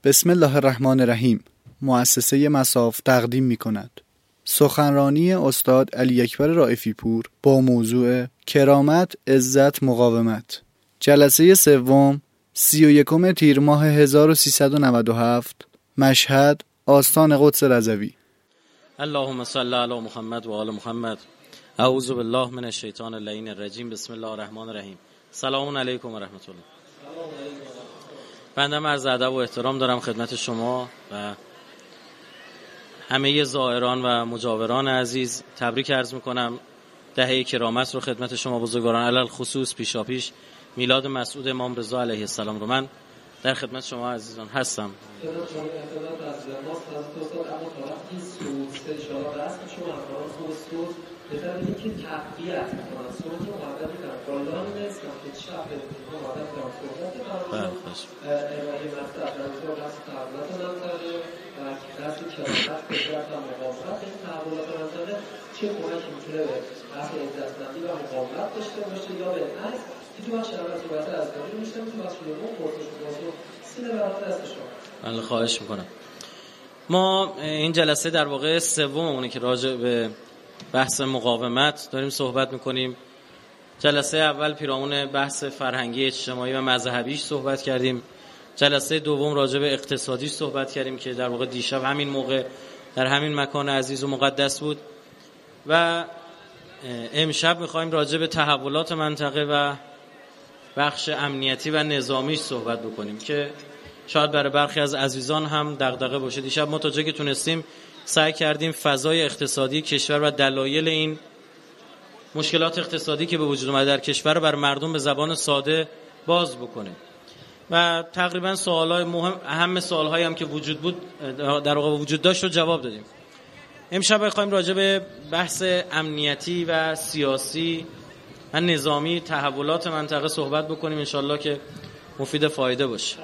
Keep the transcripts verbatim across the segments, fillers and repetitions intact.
بسم الله الرحمن الرحیم. مؤسسه مصاف تقدیم می کند سخنرانی استاد علی اکبر رائفی پور با موضوع کرامت، عزت، مقاومت. جلسه سوم، سی و یکم تیر ماه هزار و سیصد و نود و هفت، مشهد، آستان قدس رضوی. اللهم صل علی محمد و آل محمد. اعوذ بالله من الشیطان اللعین الرجیم. بسم الله الرحمن الرحیم. سلام علیکم و رحمت الله. بنده عرض ادب و احترام دارم خدمت شما و همه زائران و مجاوران عزیز. تبریک عرض میکنم دهه کرامت رو خدمت شما بزرگواران، علل خصوص پیشا پیش میلاد مسعود امام رضا علیه السلام رو من در خدمت شما عزیزان هستم. چه کمکی میتونه به اصل عزتمندی و مقاومت داشته باشه یا به عکس که تو بخش اول صحبت از داری میشتم تو بخش دوم پرسش و پاسخ سینه برات دست شما. بله خواهش میکنم. ما این جلسه در واقع سومونه که راجع به بحث مقاومت داریم صحبت میکنیم. جلسه اول پیرامون بحث فرهنگی، اجتماعی و مذهبیش صحبت کردیم. جلسه دوم راجع به اقتصادیش صحبت کردیم که در واقع دیشب همین موقع در همین مکان عزیز و مقدس بود و امشب میخوایم راجع به تحولات منطقه و بخش امنیتی و نظامیش صحبت بکنیم که شاید برای برخی از عزیزان هم دغدغه باشه. دیشب ما تا جایی که تونستیم سعی کردیم فضای اقتصادی کشور و دلایل این مشکلات اقتصادی که به وجود اومده در کشور رو بر مردم به زبان ساده باز بکنیم و تقریبا سوالای مهم، اهم سوالهایی هم که وجود بود در واقع وجود داشت رو جواب دادیم. امشب می‌خوایم راجع به بحث امنیتی و سیاسی و نظامی تحولات منطقه صحبت بکنیم، انشالله که مفید فایده باشه.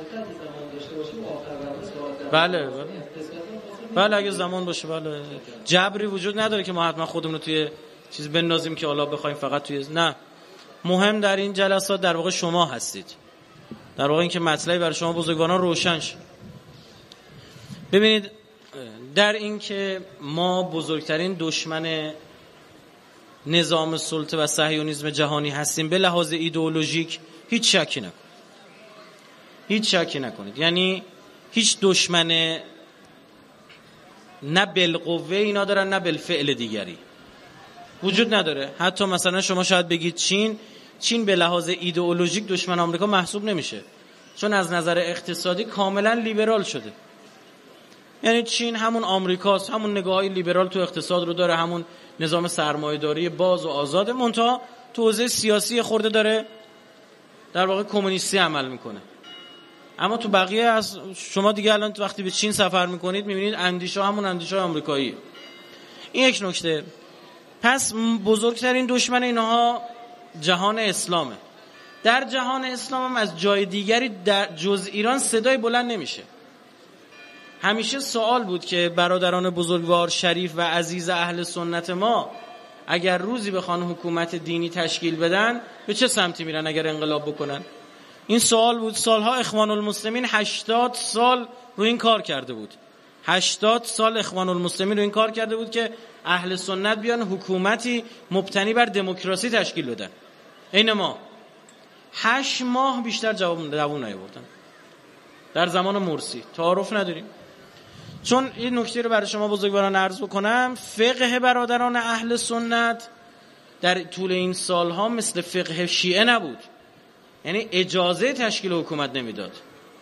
بله بله بله اگه زمان باشه. بله جبری وجود نداره که ما حتما خودمون رو توی چیز بندازیم که حالا بخوایم فقط توی نه. مهم در این جلسات در واقع شما هستید، در واقع این که مطلبی برای شما بزرگواران روشن شه. ببینید در این که ما بزرگترین دشمن نظام سلطه و صهیونیسم جهانی هستیم به لحاظ ایدئولوژیک هیچ شکی نکنید. هیچ شکی نکنید. یعنی هیچ دشمن نه بالقوه اینا دارن نه بالفعل دیگری وجود نداره. حتی مثلا شما شاید بگید چین چین به لحاظ ایدئولوژیک دشمن آمریکا محسوب نمیشه، چون از نظر اقتصادی کاملا لیبرال شده. یعنی چین همون آمریکاست، همون نگاه‌های لیبرال تو اقتصاد رو داره، همون نظام سرمایه‌داری باز و آزاد، منتها تو حوزه سیاسی خورده داره در واقع کمونیستی عمل میکنه. اما تو بقیه از شما دیگه الان وقتی به چین سفر میکنید میبینید اندیشه همون اندیشه آمریکایی. این یک نکته. پس بزرگترین دشمن اینها جهان اسلامه. در جهان اسلام هم از جای دیگری در جز ایران صدای بلند نمیشه. همیشه سوال بود که برادران بزرگوار شریف و عزیز اهل سنت ما اگر روزی بخوان حکومت دینی تشکیل بدن به چه سمتی میرن اگر انقلاب بکنن؟ این سوال بود. سالها اخوان المسلمین هشتاد سال رو این کار کرده بود. هشتاد سال اخوان المسلمین رو این کار کرده بود که اهل سنت بیان حکومتی مبتنی بر دموکراسی تشکیل بدن. این ما هشت ماه بیشتر جواب دوام نیاوردن. در زمان مرسی تعارف نداریم. چون این نکته رو برای شما بزرگواران عرض بکنم، فقه برادران اهل سنت در طول این سالها مثل فقه شیعه نبود. یعنی اجازه تشکیل حکومت نمیداد.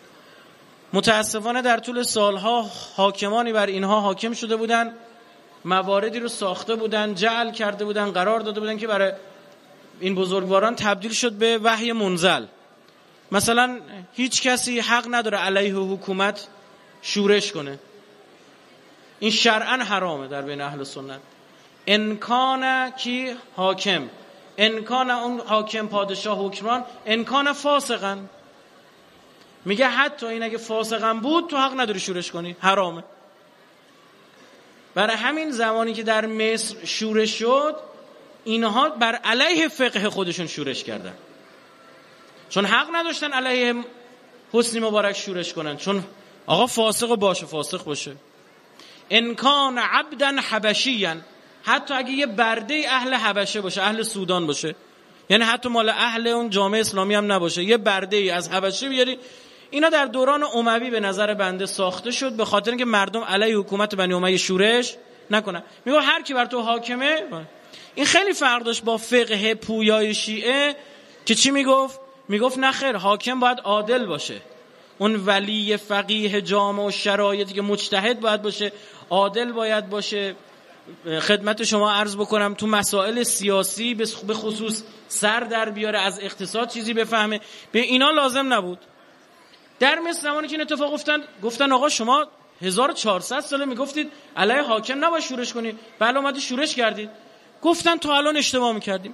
متاسفانه در طول سالها حاکمانی بر اینها حاکم شده بودن، مواردی رو ساخته بودن، جعل کرده بودن، قرار داده بودن که برای این بزرگواران تبدیل شد به وحی منزل. مثلا هیچ کسی حق نداره علیه حکومت شورش کنه. این شرعاً حرامه در بین اهل سنت. انکان کی حاکم، انکان اون حاکم پادشاه حکمران، انکان فاسقن. میگه حتی این اگه فاسقن بود تو حق نداری شورش کنی، حرامه. برای همین زمانی که در مصر شورش شد اینها بر علیه فقه خودشون شورش کردن، چون حق نداشتن علیه حسنی مبارک شورش کنن، چون آقا فاسق باشه فاسق باشه. ان کان عبدا حبشیا، حتی اگه یه برده اهل حبشه باشه، اهل سودان باشه، یعنی حتی مال اهل اون جامعه اسلامی هم نباشه، یه برده ای از حبشه بیاری. اینا در دوران اموی به نظر بنده ساخته شد به خاطر اینکه مردم علیه حکومت بنی امیه شورش نکنن. میگه هر کی بر تو حاکمه. این خیلی فرق داشت با فقه پویای شیعه که چی میگفت؟ میگفت نه خیر، حاکم باید عادل باشه. اون ولی فقیه جامع و شرایطی که مجتهد باید باشه، عادل باید باشه. خدمت شما عرض بکنم تو مسائل سیاسی به خصوص سر در بیاره، از اقتصاد چیزی بفهمه. به اینا لازم نبود. در مصر زمانی که این اتفاق گفتن گفتن آقا شما هزار و چهارصد ساله میگفتید علیه حاکم نباید شورش کنید، بله اومدید شورش کردید. گفتن تا الان اشتباه میکردیم.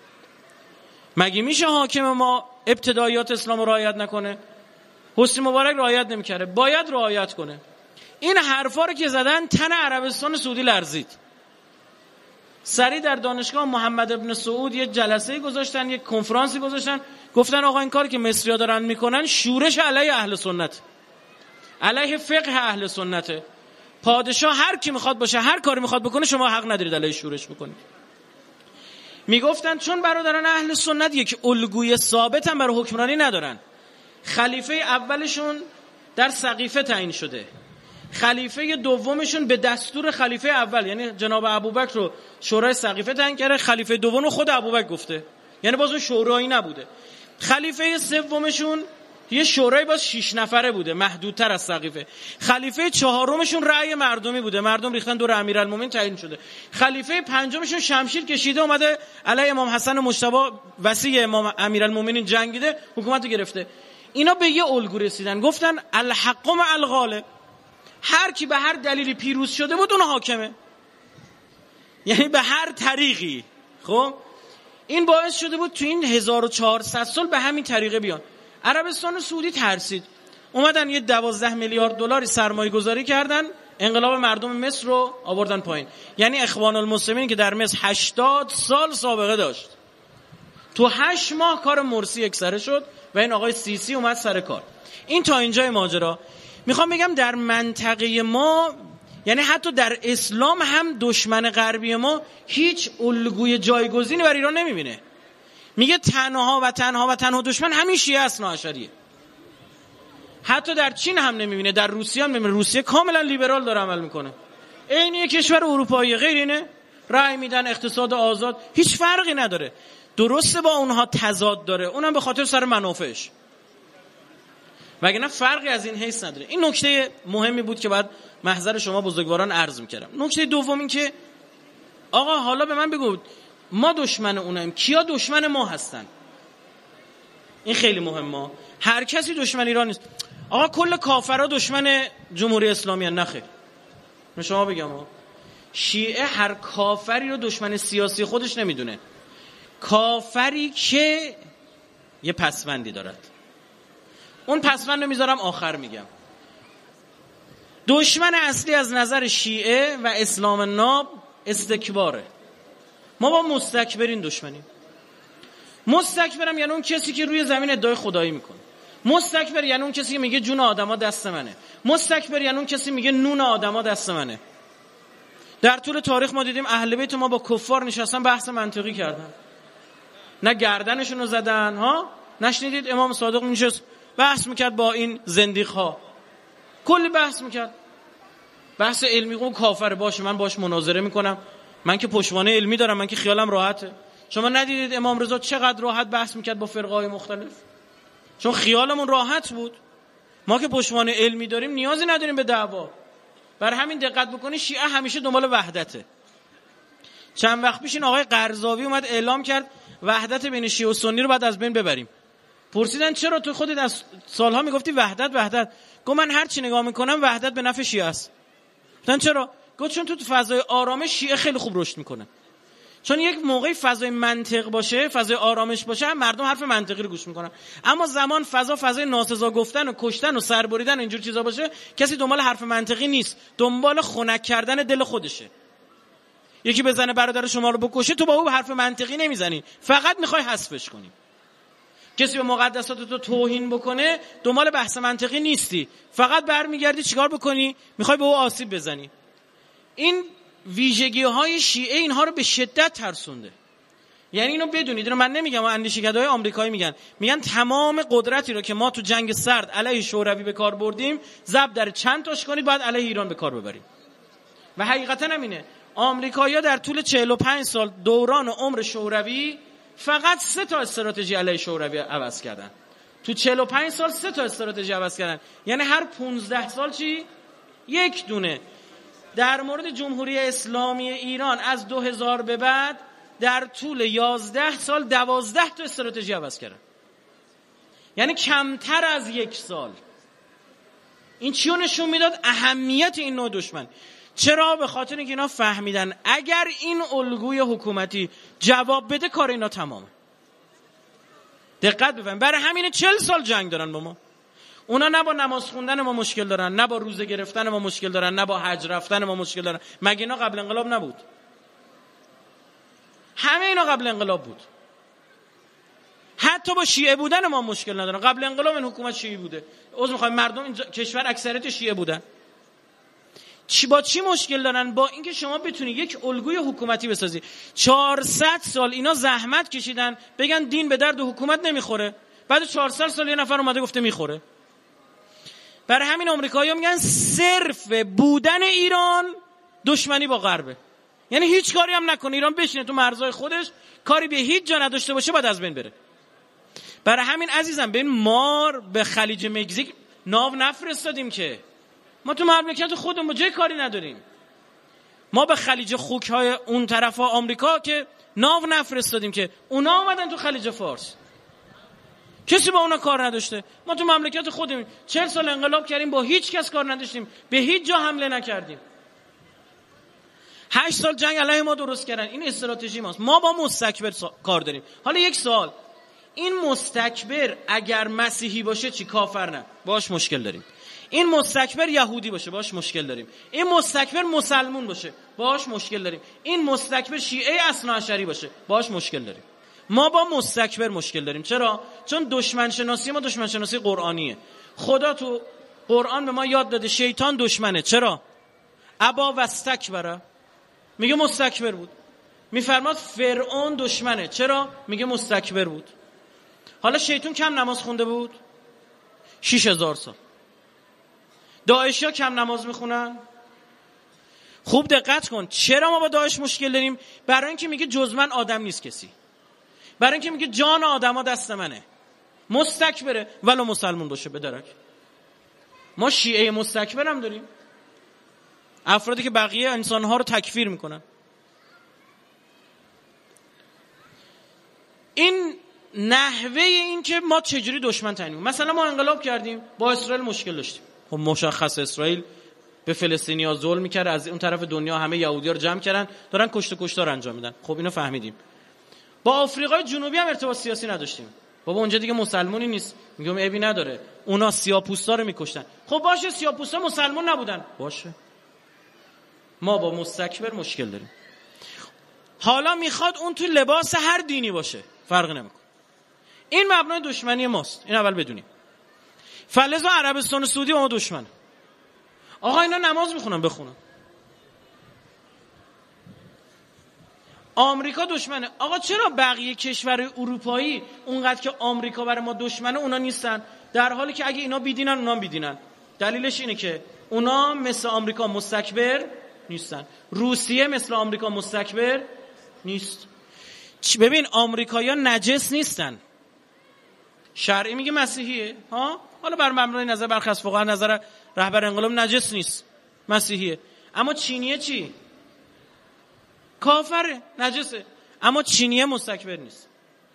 مگه میشه حاکم ما ابتدایات اسلام رو رعایت نکنه؟ حسنی مبارک رعایت نمیکرده، باید رعایت کنه. این حرفا رو که زدن تن عربستان سعودی لرزید. سری در دانشگاه محمد ابن سعود یه جلسه گذاشتن، یه کنفرانسی گذاشتن، گفتن آقا این کاری که مصری‌ها دارن میکنن شورش علیه اهل سنت، علیه فقه اهل سنته. پادشاه هر کی میخواد باشه، هر کاری میخواد بکنه، شما حق ندارید علیه شورش بکنید. میگفتن چون برادران اهل سنت یک الگوی ثابت هم برای حکمرانی ندارن. خلیفه اولشون در سقیفه تعیین شده، خلیفه دومشون به دستور خلیفه اول یعنی جناب ابوبکر رو شورای سقیفه تعیین کرده، خلیفه دوم رو خود ابوبکر گفته، یعنی باز اون شورایی نبوده. خلیفه سومشون یه شورای باز شش نفره بوده، محدودتر از سقیفه. خلیفه چهارمشون رأی مردمی بوده، مردم ریختن دور امیرالمومنین تعیین شده. خلیفه پنجمشون شمشیر کشیده اومده علیه امام حسن مجتبی وصی امام امیرالمومنین جنگیده، حکومت رو گرفته. اینا به یه الگو رسیدن، گفتن الحق مع الغالب، هر کی به هر دلیلی پیروز شده بود اون حاکمه، یعنی به هر طریقی. خب این باعث شده بود تو این هزار و چهارصد سال به همین طریقه بیان. عربستان سعودی ترسید، اومدن یه دوازده میلیارد دلاری سرمایه گذاری کردن، انقلاب مردم مصر رو آوردن پایین. یعنی اخوان المسلمین که در مصر هشتاد سال سابقه داشت، تو هشت ماه کار مرسی یکسره شد و این آقای سیسی اومد سر کار. این تا اینجای ماجرا. میخوام بگم در منطقه ما، یعنی حتی در اسلام هم دشمن غربی ما هیچ الگوی جایگزینی بر ایران نمیبینه. میگه تنها و تنها و تنها دشمن همین شیعه اثنا عشریه. حتی در چین هم نمیبینه، در روسیه هم نمیبینه. روسیه کاملا لیبرال داره عمل میکنه، این یک کشور اروپایی، غیر اینه، رأی میدن، اقتصاد آزاد، هیچ فرقی نداره. درسته با اونها تضاد داره، اونم به خاطر سر منافعش، وگرنه فرقی از این حیث نداره. این نکته مهمی بود که بعد محضر شما بزرگواران عرض میکردم. نکته دوم این که آقا حالا به من بگو ما دشمن اونیم، کیا دشمن ما هستن؟ این خیلی مهمه. هر کسی دشمن ایران نیست. آقا کل کافرها دشمن جمهوری اسلامی هستن؟ نخیر. من شما بگم آقا شیعه هر کافری رو دشمن سیاسی خودش نمیدونه، کافری که یه پسوندی دارد. اون پسوند رو میذارم آخر میگم. دشمن اصلی از نظر شیعه و اسلام ناب استکباره. ما با مستکبرین دشمنیم. مستکبرم یعنی اون کسی که روی زمین ادعای خدایی میکنه. مستکبر یعنی اون کسی که میگه جون آدما دست منه. مستکبر یعنی اون کسی میگه نون آدما دست منه. در طول تاریخ ما دیدیم اهل بیت ما با کفار نشستن بحث منطقی کردن، نه گردنشون رو زدن ها. نشنیدید امام صادق نشست بحث میکرد با این زندیق ها، کلی بحث میکرد، بحث علمی. اون کافر باشه، من باش مناظره میکنم، من که پشتوانه علمی دارم، من که خیالم راحته. شما ندیدید امام رضا چقدر راحت بحث میکرد با فرقهای مختلف؟ چون خیالمون راحت بود. ما که پشتوانه علمی داریم نیازی نداریم به دعوا. بر همین دقت بکنید شیعه همیشه دنبال وحدته. چند وقت پیش این آقای قرضاوی اومد اعلام کرد وحدت بین شیعه و سنی رو بعد از بین ببریم. پرسیدن چرا تو خودت از سالها میگفتی وحدت وحدت؟ گفت من هر چی نگاه میکنم وحدت به نفع شیعه است. گفتن چرا؟ گفت چون تو فضای آرامش شیعه خیلی خوب رشد میکنه. چون یک موقعی فضای منطق باشه، فضای آرامش باشه، مردم حرف منطقی رو گوش میکنن. اما زمان فضا فضای ناسزا گفتن و کشتن و سربریدن و اینجور چیزا باشه، کسی دنبال حرف منطقی نیست، دنبال خنک کردن دل خودشه. یکی بزنه برادر شما رو بکشه، تو با او حرف منطقی نمیزنی، فقط میخوای حذفش کنی. کسی به مقدسات تو توهین بکنه دنبال بحث منطقی نیستی، فقط برمیگردی چیکار بکنی؟ میخوای به او آسیب بزنی. این ویژگی های شیعه اینها رو به شدت ترسونده. یعنی اینو بدونید، اینو من نمیگم، اندیشکدهای آمریکایی میگن، میگن تمام قدرتی رو که ما تو جنگ سرد علیه شوروی به کار بردیم ضرب در چند تاش کنید باید علیه ایران به کار ببریم. و حقیقتا هم اینه. آمریکایی‌ها در طول چهل و پنج سال دوران عمر شوروی فقط سه تا استراتژی علیه شوروی عوض کردن. تو چهل و پنج سال سه تا استراتژی عوض کردن. یعنی هر پانزده سال چی؟ یک دونه. در مورد جمهوری اسلامی ایران از دو هزار به بعد در طول یازده سال دوازده تا استراتژی عوض کردن. یعنی کمتر از یک سال. این چیو نشون میداد؟ اهمیت این نوع دشمن. چرا؟ به خاطر اینکه اینا فهمیدن اگر این الگوی حکومتی جواب بده کار اینا تمامه. دقت بفرمایید، برای همین چهل سال جنگ دارن با ما. اونا نه با نماز خوندن ما مشکل دارن، نه با روزه گرفتن ما مشکل دارن، نه با حج رفتن ما مشکل دارن. مگه اینا قبل انقلاب نبود؟ همه اینا قبل انقلاب بود. حتی با شیعه بودن ما مشکل ندارن. قبل انقلاب این حکومت شیعه بوده. عذر میخوام، مردم این کشور اکثریت شیعه بودن. چی با چی مشکل دارن؟ با اینکه شما بتونی یک الگوی حکومتی بسازی. چهارصد سال اینا زحمت کشیدن بگن دین به درد حکومت نمیخوره، بعد چهارصد سال یه نفر اومده گفته میخوره. برای همین آمریکایی‌ها میگن صرف بودن ایران دشمنی با غربه. یعنی هیچ کاری هم نکنه، ایران بشینه تو مرزهای خودش، کاری به هیچ جا نداشته باشه، بعد از بین بره. برای همین عزیزم ببین، ما به خلیج مکزیک ناو نفرستادیم که، ما تو مملکت خودمون جای کاری نداریم. ما به خلیج خوک‌های اون طرفا آمریکا که ناو نفرستادیم که، اونا اومدن تو خلیج فارس، کسی با اونا کار نداشته. ما تو مملکت خودمون چهل سال انقلاب کردیم، با هیچ کس کار نداشتیم، به هیچ جا حمله نکردیم. هشت سال جنگ علیه ما درست کردن. این استراتژی ماست. ما با مستکبر سا... کار داریم. حالا یک سوال، این مستکبر اگر مسیحی باشه چی؟ کافر نه، باش مشکل داریم. این مستکبر یهودی باشه باش مشکل داریم. این مستکبر مسلمون باشه باش مشکل داریم. این مستکبر شیعه اثناعشری باشه باش مشکل داریم. ما با مستکبر مشکل داریم. چرا؟ چون دشمن شناسی ما دشمن شناسی قرآنیه. خدا تو قرآن به ما یاد داده شیطان دشمنه. چرا؟ ابا واستکبر، میگه مستکبر بود. میفرماد فرعون دشمنه. چرا؟ میگه مستکبر بود. حالا شیطان کم نماز خونده بود؟ شش هزار سال. داعشیا کم نماز میخونن؟ خوب دقت کن. چرا ما با داعش مشکل داریم؟ برای اینکه میگه جز من آدم نیست کسی. برای اینکه میگه جان آدما دست منه. مستکبره ولو مسلمون باشه به درک. ما شیعه مستکبر هم داریم، افرادی که بقیه انسانها رو تکفیر میکنن. این نحوه این که ما چجوری دشمن تعیین کنیم. مثلا ما انقلاب کردیم، با اسرائیل مشکل داشتیم. خب مشخص اسرائیل به فلسطینی‌ها ظلم می‌کرد، از اون طرف دنیا همه یهودی‌ها رو جمع کردن، دارن کشت و کشتار انجام میدن. خب اینو فهمیدیم. با آفریقای جنوبی هم ارتباط سیاسی نداشتیم. بابا اونجا دیگه مسلمانی نیست، میگم عیبی نداره، اونا سیاه‌پوستا رو میکشتن. خب باشه سیاه‌پوستا مسلمان نبودن، باشه. ما با مستکبر مشکل داریم. حالا میخواد اون تو لباس هر دینی باشه، فرق نمیکنه. این مبنای دشمنی ماست. این اول بدونیم. فلزا عربستان و سعودی با ما دشمنه. آقا اینا نماز میخونن، بخونن. آمریکا دشمنه. آقا چرا بقیه کشور اروپایی اونقدر که آمریکا برای ما دشمنه اونا نیستن، در حالی که اگه اینا بیدینن اونا بیدینن؟ دلیلش اینه که اونا مثل آمریکا مستکبر نیستن. روسیه مثل آمریکا مستکبر نیست. ببین آمریکایی‌ها نجس نیستن. شرعی میگه مسیحیه، ها؟ حالا بر مبنای نظر برخی از فقها نظر رهبر انقلاب نجس نیست، مسیحیه. اما چینیه چی؟ کافره، نجسه. اما چینیه مستکبر نیست.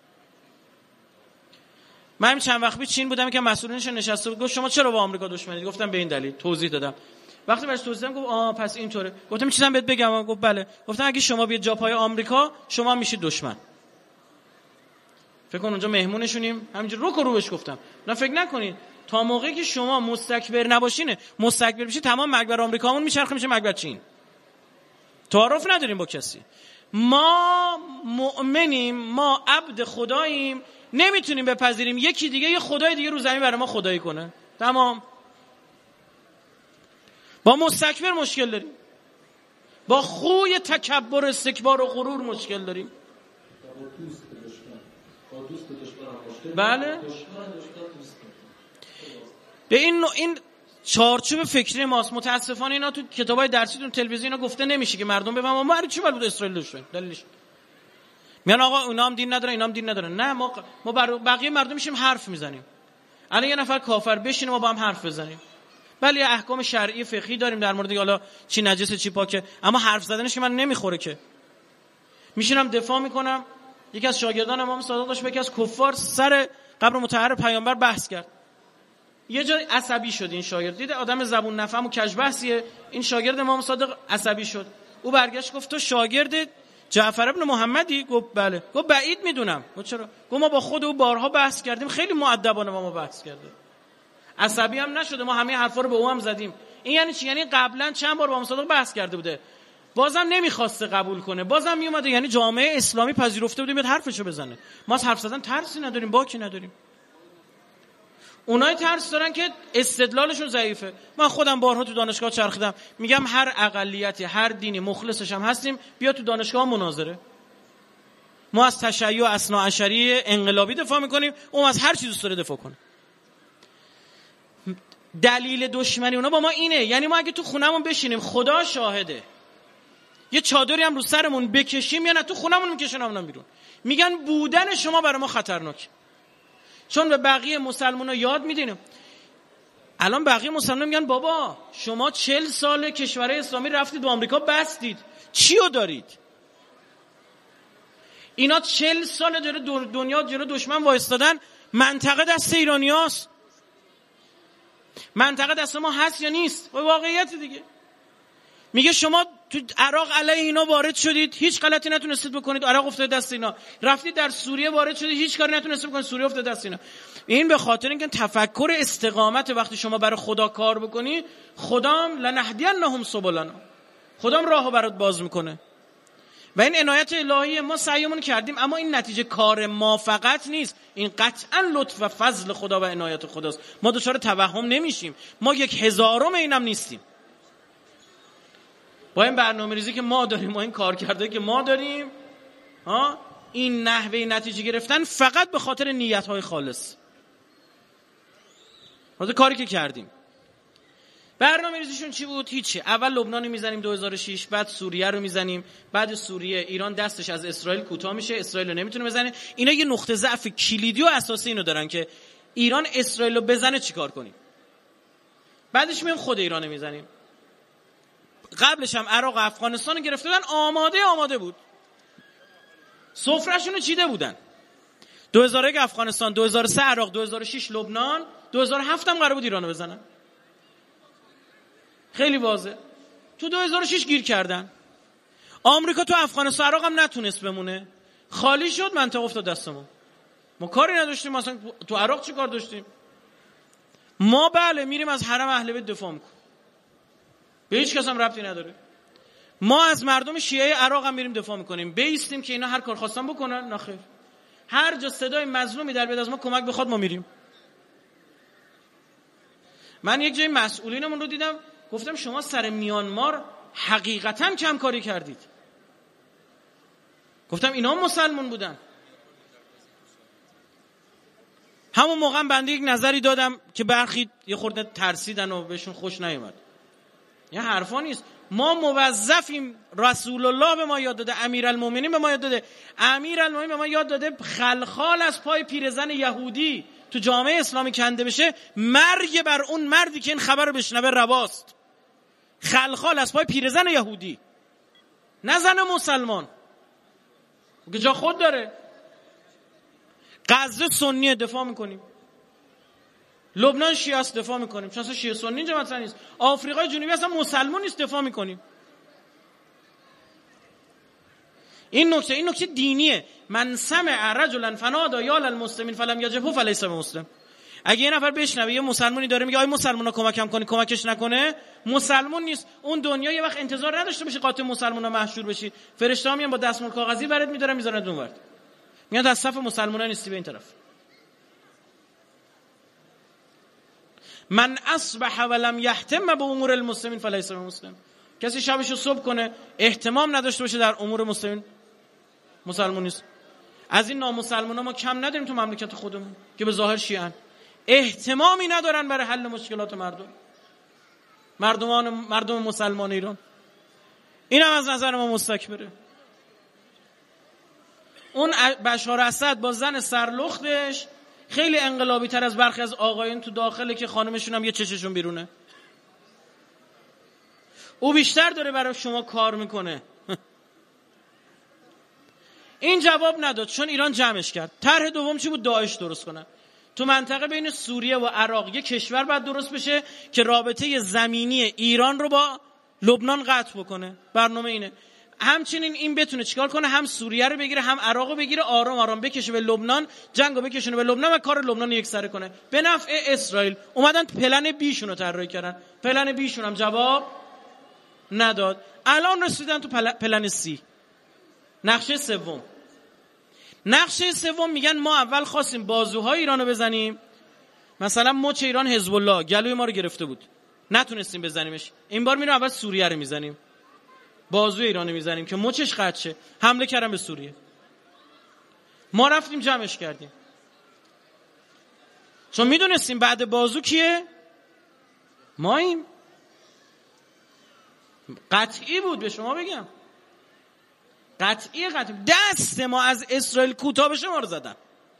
من همین چند وقت پیش چین بودم که مسئولینش نشسته بود، گفت شما چرا با آمریکا دشمنید؟ گفتم به این دلیل. توضیح دادم. وقتی بهش توضیح دادم گفت آ پس اینطوره. گفتم چیزام بهت بگم؟ گفت بله. گفتم اگه شما بیاد جا پای آمریکا شما هم میشید دشمن. فکر کن اونجا مهمونشونیم، همینجوری رو رو بهش گفتم. نه فکر نکنید تا موقعی که شما مستکبر نباشین، مستکبر بشید تمام مکبر آمریکامون میچرخه میشه مکبر چین. تعارف نداریم با کسی. ما مؤمنیم، ما عبد خداییم، نمیتونیم بپذیریم یکی دیگه یه خدای دیگه رو زمین برای ما خدایی کنه. تمام. با مستکبر مشکل داریم، با خوی تکبر استکبار و غرور مشکل داریم. بله به این این چارچوب فکری ماست. متاسفانه اینا تو کتابای درسیتون تلویزیون اینا گفته نمیشه که مردم بفهمن ما برای چی باید اسرائیل داشتیم. دلیلش میان آقا اونا هم دین ندارن اینا هم دین ندارن. نه ما ما برای بقیه مردم میشیم حرف میزنیم. الان یه نفر کافر بشینه ما با هم حرف بزنیم. بله احکام شرعی فقهی داریم در مورد حالا چی نجسه چی پاکه، اما حرف زدنش که من نمیخوره که. میشینم دفاع میکنم. یکی از شاگردان امام صادق داشت با یکی از کفار سر قبر مطهر پیامبر بحث کرد. یه جای عصبی شد این شاگرد، دید آدم زبون نفهم و کج بحثیه. این شاگرد امام صادق عصبی شد. او برگشت گفت تو شاگرد جعفر ابن محمدی؟ گفت بله. گفت بعید میدونم. گفت چرا؟ گفت ما با خود او بارها بحث کردیم، خیلی مؤدبانه با ما بحث کرده، عصبی هم نشده، ما همه حرفا رو به او هم زدیم. این یعنی چی؟ یعنی قبلا چند بار با امام صادق بحث کرده بوده، بازم نمیخواسته قبول کنه، بازم میومده، یعنی جامعه اسلامی پذیرفته بوده بیاد حرفشو بزنه. ما از حرف زدن ترسی نداریم، باکی نداریم. اونای ترس دارن که استدلالشون ضعیفه. من خودم بارها تو دانشگاه چرخیدم، میگم هر اقلیتی هر دینی مخلصش هم هستیم، بیا تو دانشگاه مناظره. ما از تشیع اثناعشری انقلابی دفاع میکنیم، اون از هر چیز دوست داره دفاع کنه. دلیل دشمنی اونا با ما اینه، یعنی ما اگه تو خونمون بشینیم خدا شاهده یه چادری هم رو سرمون بکشیم یا نه تو خونمون میکشونمون بیرون، میگن بودن شما برای ما خطرناک. چون به بقیه مسلمان‌ها یاد میدینم. الان بقیه مسلمان‌ها میگن بابا شما چل سال کشورهای اسلامی رفتید و آمریکا بستید، چیو دارید؟ اینا چل سال داره دنیا جلو دشمن وایستادن، منطقه دست ایرانیاست. منطقه دست ما هست یا نیست؟ واقعیت دیگه. میگه شما تو عراق علیه اینا وارد شدید، هیچ غلطی نتونستید بکنید، عراق افتاد دست اینا. رفتید در سوریه وارد شدید، هیچ کاری نتونستید بکنید، سوریه افتاد دست اینا. این به خاطر اینکه تفکر استقامت وقتی شما برای خدا کار بکنی، خدام لنهدینهم سبلنا، خدام راهو برات باز میکنه. و این عنایت الهی ما سعیمون کردیم، اما این نتیجه کار ما فقط نیست، این قطعا لطف و فضل خدا و عنایت خداست. ما دچار توهم نمیشیم، ما یک هزارم اینم نیستیم. با این برنامه‌ریزی که ما داریم، با این کار کرده که ما داریم، ها، این نحوه نتیجه گرفتن فقط به خاطر نیت‌های خالص. واسه کاری که کردیم. برنامه‌ریزیشون چی بود؟ هیچی. اول لبنان رو میزنیم دو هزار و شش، بعد سوریه رو میزنیم، بعد سوریه ایران دستش از اسرائیل کوتاه میشه، اسرائیل رو نمیتونه بزنه. اینا یه نقطه ضعف کلیدی و اساسی اینو دارن که ایران اسرائیل رو بزنه چیکار کنیم. بعدش میام خود ایران رو میزنیم. قبلش هم عراق و افغانستان رو گرفته بودن، آماده آماده بود، سفره‌شون رو چیده بودن. دو هزار و یک افغانستان، دو هزار و سه عراق، دو هزار و شش لبنان، دو هزار و هفت هم قرار بود ایران رو بزنن. خیلی واضح. تو دو هزار و شش گیر کردن. آمریکا تو افغانستان عراق هم نتونست بمونه، خالی شد، منطقه افتاد دستمون. ما کاری نداشتیم، مثلا تو عراق چی کار داشتیم؟ ما بله میریم از حرم اهل بیت دفاع میکنیم، به هیچ کس هم ربطی نداره. ما از مردم شیعه عراق هم میریم دفاع میکنیم، بیستیم که اینا هر کار خواستن بکنن. نه خیر، هر جا صدای مظلومی در بیاد از ما کمک بخواد ما میریم. من یک جای مسئولینمون رو دیدم، گفتم شما سر میانمار حقیقتا کم کاری کردید. گفتم اینا هم مسلمون بودن. همون موقع بنده یک نظری دادم که برخی یه خورده ترسیدن و بهشون خوش نیومد. یه حرفا نیست. ما موظفیم، رسول الله به ما یاد داده، امیرالمومنین به ما یاد داده، امیرالمومنین به ما یاد داده خلخال از پای پیرزن یهودی تو جامعه اسلامی کنده بشه، مرگ بر اون مردی که این خبر رو بشنوه رواست. خلخال از پای پیرزن یهودی، نه زن مسلمان که جا خود داره. غزه سنی دفاع میکنیم، لبنان شیعه است دفاع میکنیم، چون اصلا شیعه سنی اینجا مثلا نیست. آفریقای جنوبی اصلا مسلمان نیست دفاع میکنیم. این نکته این نکته دینیه. من سمع رجلا فنادى یا للمسلمین فلم یجبه فلیس بمسلم. اگه یه نفر بشنوه یه مسلمانی داره میگه آی مسلمونا کمکم کنی، کمکش نکنه، مسلمان نیست. اون دنیا یه وقت انتظار نداشته باشی قاطع مسلمونا محشور بشی، فرشته ها میان با دستمال کاغذی برات میدارن میذارن اونور. میاد از صف مسلمانان نیستی به این طرف. من اصبح ولم یهتم به امور المسلمین فلیس مسلم. کسی شبشو صبح کنه اهتمام نداشته باشه در امور مسلمین، مسلمان نیست. از این نامسلمانا ما کم نداریم تو مملکت خودمون که به ظاهر شیعن، اهتمامی ندارن برای حل مشکلات مردم، مردمان مردم مسلمان ایران. این هم از نظر ما مستکبره. اون بشار اسد با زن سرلختش خیلی انقلابی تر از برخی از آقایون تو داخله که خانمشون هم یه چششون بیرونه. او بیشتر داره برای شما کار میکنه. این جواب نداد چون ایران جمعش کرد. طرح دوم چی بود؟ داعش درست کنه. تو منطقه بین سوریه و عراق یه کشور باید درست بشه که رابطه زمینی ایران رو با لبنان قطع بکنه. برنامه اینه. همچنین این بتونه چیکار کنه؟ هم سوریه رو بگیره هم عراق رو بگیره، آرام آرام بکشه به لبنان، جنگو بکشونه به لبنان و کار لبنان یک سره کنه به نفع اسرائیل. اومدن پلن بیشون رو طراحی کردن. پلن بیشون هم جواب نداد. الان رسیدن تو پلن سی. نقشه سوم. نقشه سوم میگن ما اول خواستیم بازوهای ایرانو بزنیم، مثلا مچ ایران حزب الله گلوی ما رو گرفته بود نتونستیم بزنیمش، این بار میریم اول سوریه رو میزنیم، بازوی ایرانو میزنیم که مچش قطع شه. حمله کردن به سوریه، ما رفتیم جمعش کردیم چون میدونستیم بعد بازو کیه؟ ماییم. قطعی بود به شما بگم، قطعی قطعی دست ما از اسرائیل کوتاه بشه ما رو زدن.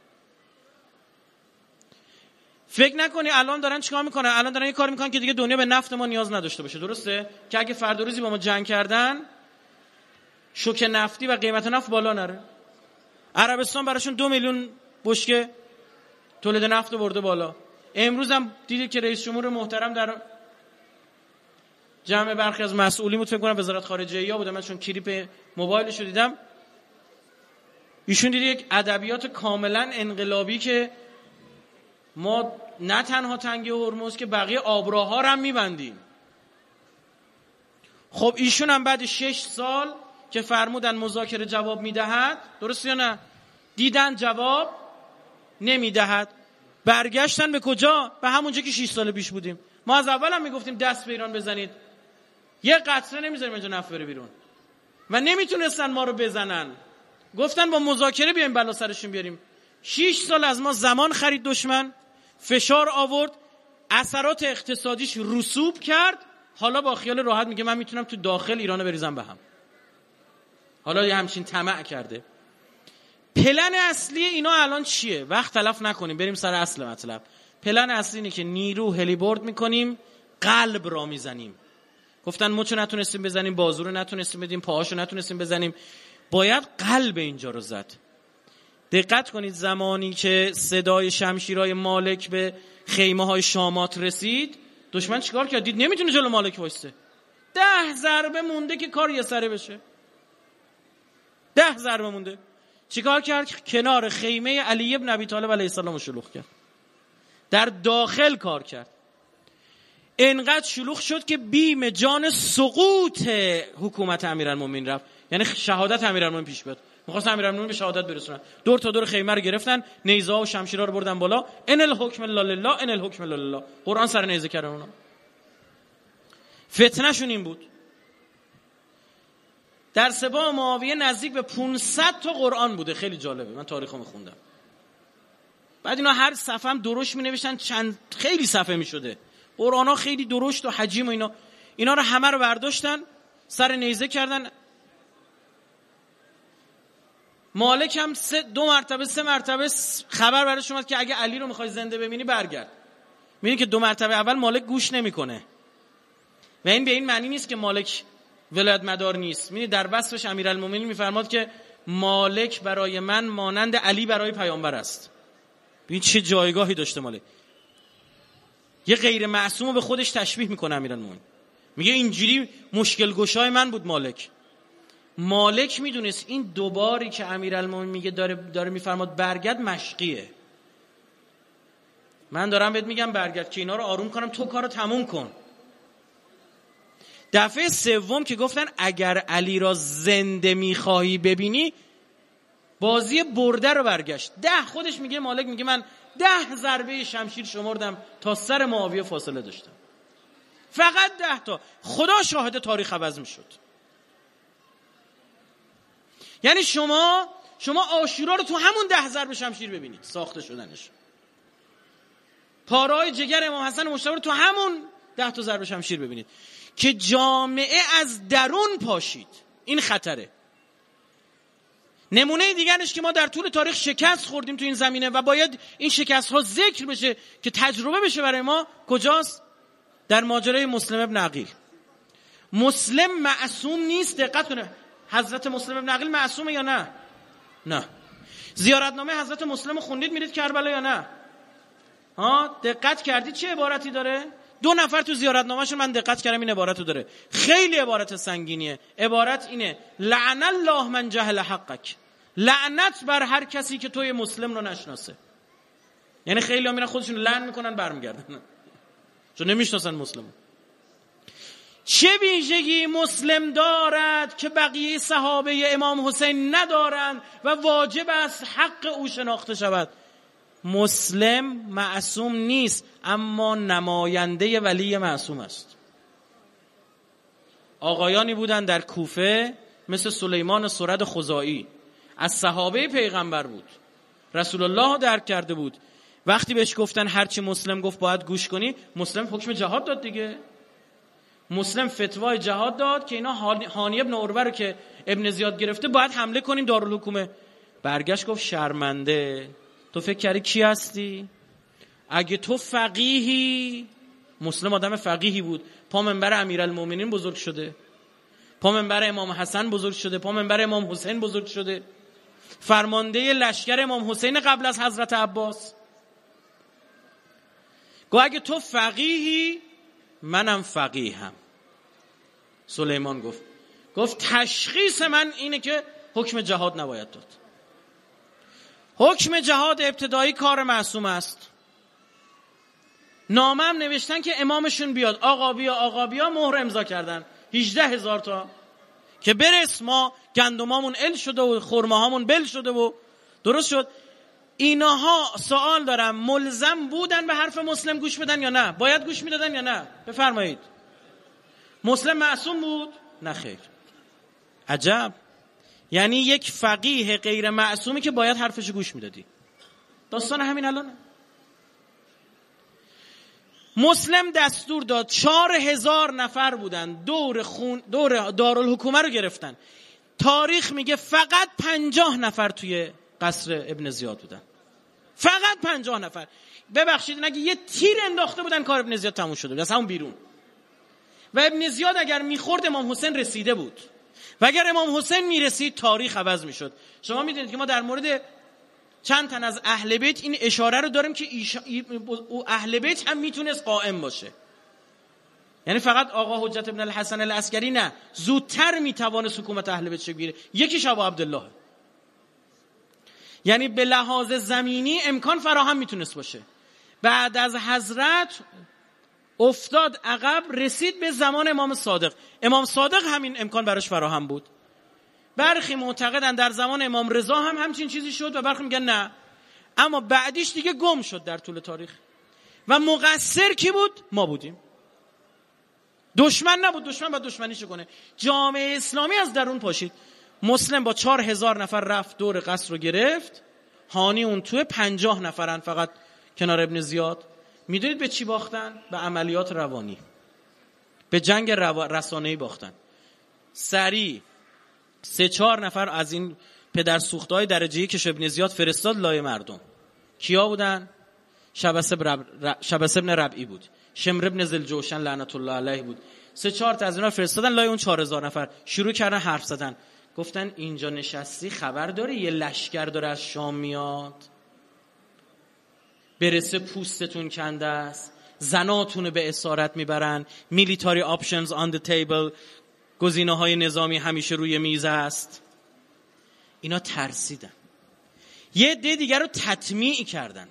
فکر نکنی الان دارن چیکار میکنن؟ الان دارن یه کار میکنن که دیگه دنیا به نفت ما نیاز نداشته باشه، درسته؟ که اگه فردا روزی با ما جنگ کردن شوک نفتی و قیمت نفت بالا نره. عربستان براشون دو میلیون بشکه تولید نفت برده بالا. امروز هم دیدید که رئیس جمهور محترم در جمع برخی از مسئولین بود، فکر کنم وزارت خارجه یا بودم، من چون کلیپ موبایلش رو دیدم، ایشون دیدی یک ادبیات کاملا انقلابی که ما نه تنها تنگه هرمز که بقیه آبراها رو هم میبندیم. خب ایشون هم بعد شش سال که فرمودن مذاکره جواب میدهد، درست یا نه؟ دیدن جواب نمیدهد، برگشتن به کجا؟ به همونجا که شش سال پیش بودیم. ما از اول هم میگفتیم دست به ایران بزنید، یه قطره نمیذاریم اینجا نفت بره بیرون و نمیتونستن ما رو بزنن. گفتن با مذاکره بیایم بلا سرشون بیاریم. شش سال از ما زمان خرید دشمن، فشار آورد، اثرات اقتصادیش رسوب کرد. حالا با خیال راحت میگه من میتونم تو داخل ایرانو بریزم به هم. حالا یه همچین طمع کرده. پلن اصلی اینا الان چیه؟ وقت تلف نکنیم بریم سر اصل مطلب. پلن اصلی اینه که نیرو هلیبرد میکنیم، قلب را میزنیم. گفتن مچو نتونستیم بزنیم، بازو رو نتونستیم بدیم، پاهاشو نتونستیم بزنیم، باید قلب اینجا رو زد. دقت کنید زمانی که صدای شمشیرهای مالک به خیمه های شامات رسید، دشمن چیکار کرد؟ دید نمیتونه جلو مالک وایسته، ده ضربه مونده که کار یه سره بشه. ده ضربه مونده. چیکار کرد؟ کنار خیمه علی ابن ابی طالب علیه السلام رو شلوغ کرد. در داخل کار کرد. انقدر شلوغ شد که بیم جان سقوط حکومت امیرالمومنین رفت، یعنی شهادت امیرالمومنین پیش بیاد. می‌خواستن امیرالمومنین به شهادت برسونن. دور تا دور خیمه رو گرفتن، نیزه‌ها و شمشیرها رو بردن بالا. ان الحکم الا لله، ان الحکم الا لله. قرآن سر نیزه کردن اونا. فتنه‌شون این بود. در سبا معاویه نزدیک به پانصد تا قرآن بوده. خیلی جالبه، من تاریخو می‌خوندم. بعد اینا هر صفحه هم درشت می‌نوشتن، چند خیلی صفحه می‌شده. قرآن‌ها خیلی درشت و حجیم و اینا. اینا رو همه رو برداشتن، سر نیزه کردن. مالک هم سه دو مرتبه سه مرتبه خبر برش اومد که اگه علی رو می‌خوای زنده ببینی برگرد. می‌بینی که دو مرتبه اول مالک گوش نمی‌کنه. و این به این معنی نیست که مالک ولایت مدار نیست. می‌بینی در وصفش امیرالمومنین می‌فرماد که مالک برای من مانند علی برای پیامبر است. ببین چه جایگاهی داشته مالک. یه غیر معصوم به خودش تشبیه میکنه امیرالمومنین، میگه اینجوری مشکل گشای من بود مالک. مالک میدونست این دوباری که امیرالمومنین میگه داره داره میفرماد برگرد مشقیه. من دارم بهت میگم برگرد که اینا رو آروم کنم، تو کارو تموم کن. دفعه سوم که گفتن اگر علی را زنده میخواهی ببینی، بازی برده رو برگشت. ده خودش میگه، مالک میگه من ده ضربه شمشیر شمردم تا سر معاویه فاصله داشتم. فقط ده تا. خدا شاهد تاریخ عوض میشد. یعنی شما شما عاشورا رو تو همون ده ضربه شمشیر ببینید ساخته شدنش. پاره‌های جگر امام حسن مجتبی رو تو همون ده تا ضربه شمشیر ببینید که جامعه از درون پاشید. این خطره. نمونه دیگرش که ما در طول تاریخ شکست خوردیم تو این زمینه و باید این شکست ها ذکر بشه که تجربه بشه برای ما. کجاست؟ در ماجرای مسلم ابن عقیل. مسلم معصوم نیست. دقت کنه، حضرت مسلم ابن عقیل معصومه یا نه؟ نه. زیارتنامه حضرت مسلم خوندید میرید کربلا یا نه؟ ها دقت کردید چه عبارتی داره؟ دو نفر تو زیارتنامه‌ش من دقت کردم این عبارتو داره. خیلی عبارت سنگینیه. عبارت اینه: لعن الله من جهل حقک. لعنت بر هر کسی که توی مسلم رو نشناسه. یعنی خیلی ها میرن خودشون لعن میکنن برمیگردن چون نمیشناسن مسلمو. چه ویژگی مسلم دارد که بقیه صحابه امام حسین ندارند و واجب است حق او شناخته شود؟ مسلم معصوم نیست، اما نماینده ولی معصوم است. آقایانی بودن در کوفه مثل سلیمان سرد خزاعی، از صحابه پیغمبر بود، رسول الله درک کرده بود. وقتی بهش گفتن هرچی مسلم گفت باید گوش کنی، مسلم حکم جهاد داد دیگه. مسلم فتوای جهاد داد که اینا هانی ابن عروه رو که ابن زیاد گرفته باید حمله کنیم دارالحکومه. برگشت گفت شرمنده، تو فکر کردی کی هستی؟ اگه تو فقیهی، مسلم آدم فقیهی بود، پا منبر امیرالمومنین بزرگ شده، پا منبر امام حسن بزرگ شده، پا منبر امام حسین بزرگ شده، فرمانده لشکر امام حسین قبل از حضرت عباس. گفت اگه تو فقیهی منم فقیهم. سلیمان گفت گفت تشخیص من اینه که حکم جهاد نباید داد. حکم جهاد ابتدایی کار معصوم است. نامه هم نوشتن که امامشون بیاد، آقا بیا آقا بیا، مهر امضا کردن هجده هزار تا که برس ما گندمامون ال شده و خرماهامون بل شده و درست شد. اینها سوال دارم، ملزم بودن به حرف مسلم گوش بدن یا نه؟ باید گوش میدادن یا نه؟ بفرمایید. مسلم معصوم بود؟ نه خیر. عجب. یعنی یک فقیه غیر معصومی که باید حرفش گوش میدادی. داستان همین الانه. مسلم دستور داد، چهار هزار نفر بودن دور خون دور دارالحکومه رو گرفتن. تاریخ میگه فقط پنجاه نفر توی قصر ابن زیاد بودن. فقط پنجاه نفر. ببخشید اگه یه تیر انداخته بودن کار ابن زیاد تموم شده بود از همون بیرون. و ابن زیاد اگر میخورد امام حسین رسیده بود و اگر امام حسین میرسید تاریخ عوض میشد. شما میدونید که ما در مورد چند تن از اهل بیت این اشاره رو داریم که ایشا... اهل بیت هم میتونست قائم باشه. یعنی فقط آقا حجت ابن الحسن العسکری نه، زودتر میتوانست حکومت اهل بیت شکل بگیره. یکیش ابو عبدالله. یعنی به لحاظ زمینی امکان فراهم میتونست باشه. بعد از حضرت افتاد عقب، رسید به زمان امام صادق. امام صادق همین امکان براش فراهم بود. برخی معتقدن در زمان امام رضا هم همچین چیزی شد و برخی میگن نه. اما بعدیش دیگه گم شد در طول تاریخ. و مقصر کی بود؟ ما بودیم. دشمن نبود، دشمن باید دشمنیشو کنه. جامعه اسلامی از درون پاشید. مسلم با چهار هزار نفر رفت دور قصر رو گرفت. هانی اون توی پنجاه نفرن فقط کنار ابن زیاد. میدونید به چی باختن؟ به عملیات روانی، به جنگ رو... رسانه‌ای باختن. سریع سه چهار نفر از این پدر سوختهای درجه‌ای که ابن زیاد فرستاد لای مردم. کیا بودن؟ شبس بن رب... شبس ابن ربعی بود، شمر ابن ذوالجوشن لعنت الله علیه بود. سه چهار تا از اینا فرستادن لای اون چهار هزار نفر. شروع کردن حرف زدن. گفتن اینجا نشستی خبر داری یه لشکر داره از شام میاد؟ برسه پوستتون کنده است، زناتونو به اسارت میبرن، میلیتاری آپشنز آن دی تیبل، گزینه های نظامی همیشه روی میز است. اینا ترسیدن. یه عده دیگر رو تطمیع کردند.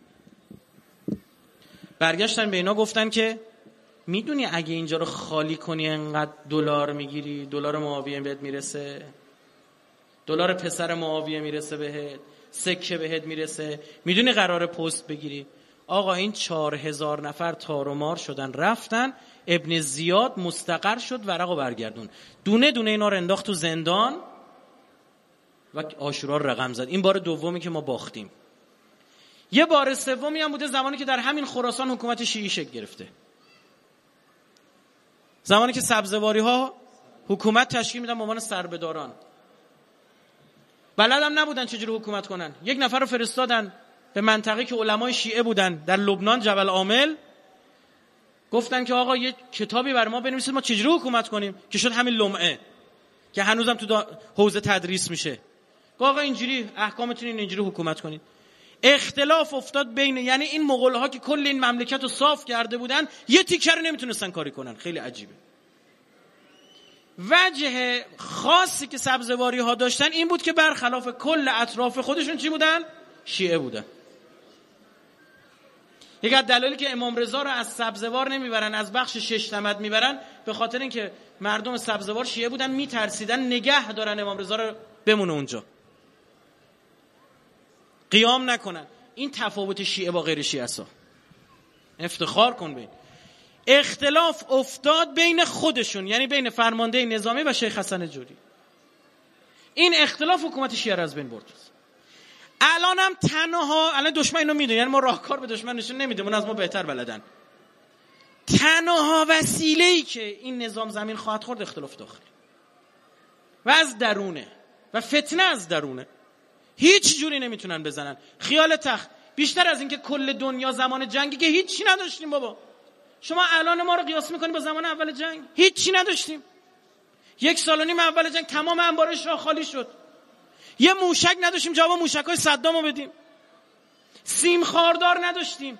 برگشتن به اینا گفتن که میدونی اگه اینجا رو خالی کنی انقدر دلار میگیری، دلار معاویه بهت میرسه. دلار پسر معاویه میرسه بهت، سکه بهت میرسه، میدونی قراره پست بگیری. آقا این چهار هزار نفر تار و مار شدن رفتن، ابن زیاد مستقر شد ورقو برگردون، دونه دونه اینا رو انداخت تو زندان و عاشورا رقم زد. این بار دومی که ما باختیم. یه بار سومی هم بوده زمانی که در همین خراسان حکومت شیعی شکل گرفته، زمانی که سبزواری ها حکومت تشکیل میدن به عنوان سربداران، بلدم نبودن چجوری حکومت کنن. یک نفر رو فرستادن به منطقه که علمای شیعه بودن در لبنان، جبل عامل، گفتن که آقا یه کتابی بر ما بنویسید ما چجوری حکومت کنیم، که شد همین لمعه که هنوزم تو حوزه تدریس میشه. آقا اینجوری احکامتون این، اینجوری حکومت کنید. اختلاف افتاد بین، یعنی این مغول‌ها که کل این مملکت رو صاف کرده بودن یه تیکه رو نمیتونستن کاری کنن. خیلی عجیبه. وجه خاصی که سبزواری ها داشتن این بود که برخلاف کل اطراف خودشون چی بودن؟ شیعه بودن. یک از دلایلی که امام رضا رو از سبزوار نمیبرن، از بخش شش تمد میبرن، به خاطر اینکه مردم سبزوار شیعه بودن، میترسیدن نگه دارن امام رضا رو بمونه اونجا، قیام نکنن. این تفاوت شیعه با غیر شیعه است. افتخار کن بین. اختلاف افتاد بین خودشون، یعنی بین فرمانده نظامی و شیخ حسن جوری. این اختلاف حکومت شیعه را از بین برد. الان هم تنها، الان دشمن اینو میدونه، یعنی ما راهکار به دشمن نشون نمیدیم، اون از ما بهتر بلدن. تنها وسیله‌ای که این نظام زمین خواهد خورد اختلاف داخلی و از درونه و فتنه از درونه. هیچ جوری نمیتونن بزنن. خیال تخت بیشتر از این که کل دنیا زمان جنگی که هیچی نداشتیم بابا. شما الان ما رو قیاس میکنی با زمان اول جنگ؟ هیچی نداشتیم. یک سال و نیم اول جنگ تمام انبار شاه خالی شد. یه موشک نداشتیم جواب موشکای صدامو بدیم. سیم خاردار نداشتیم.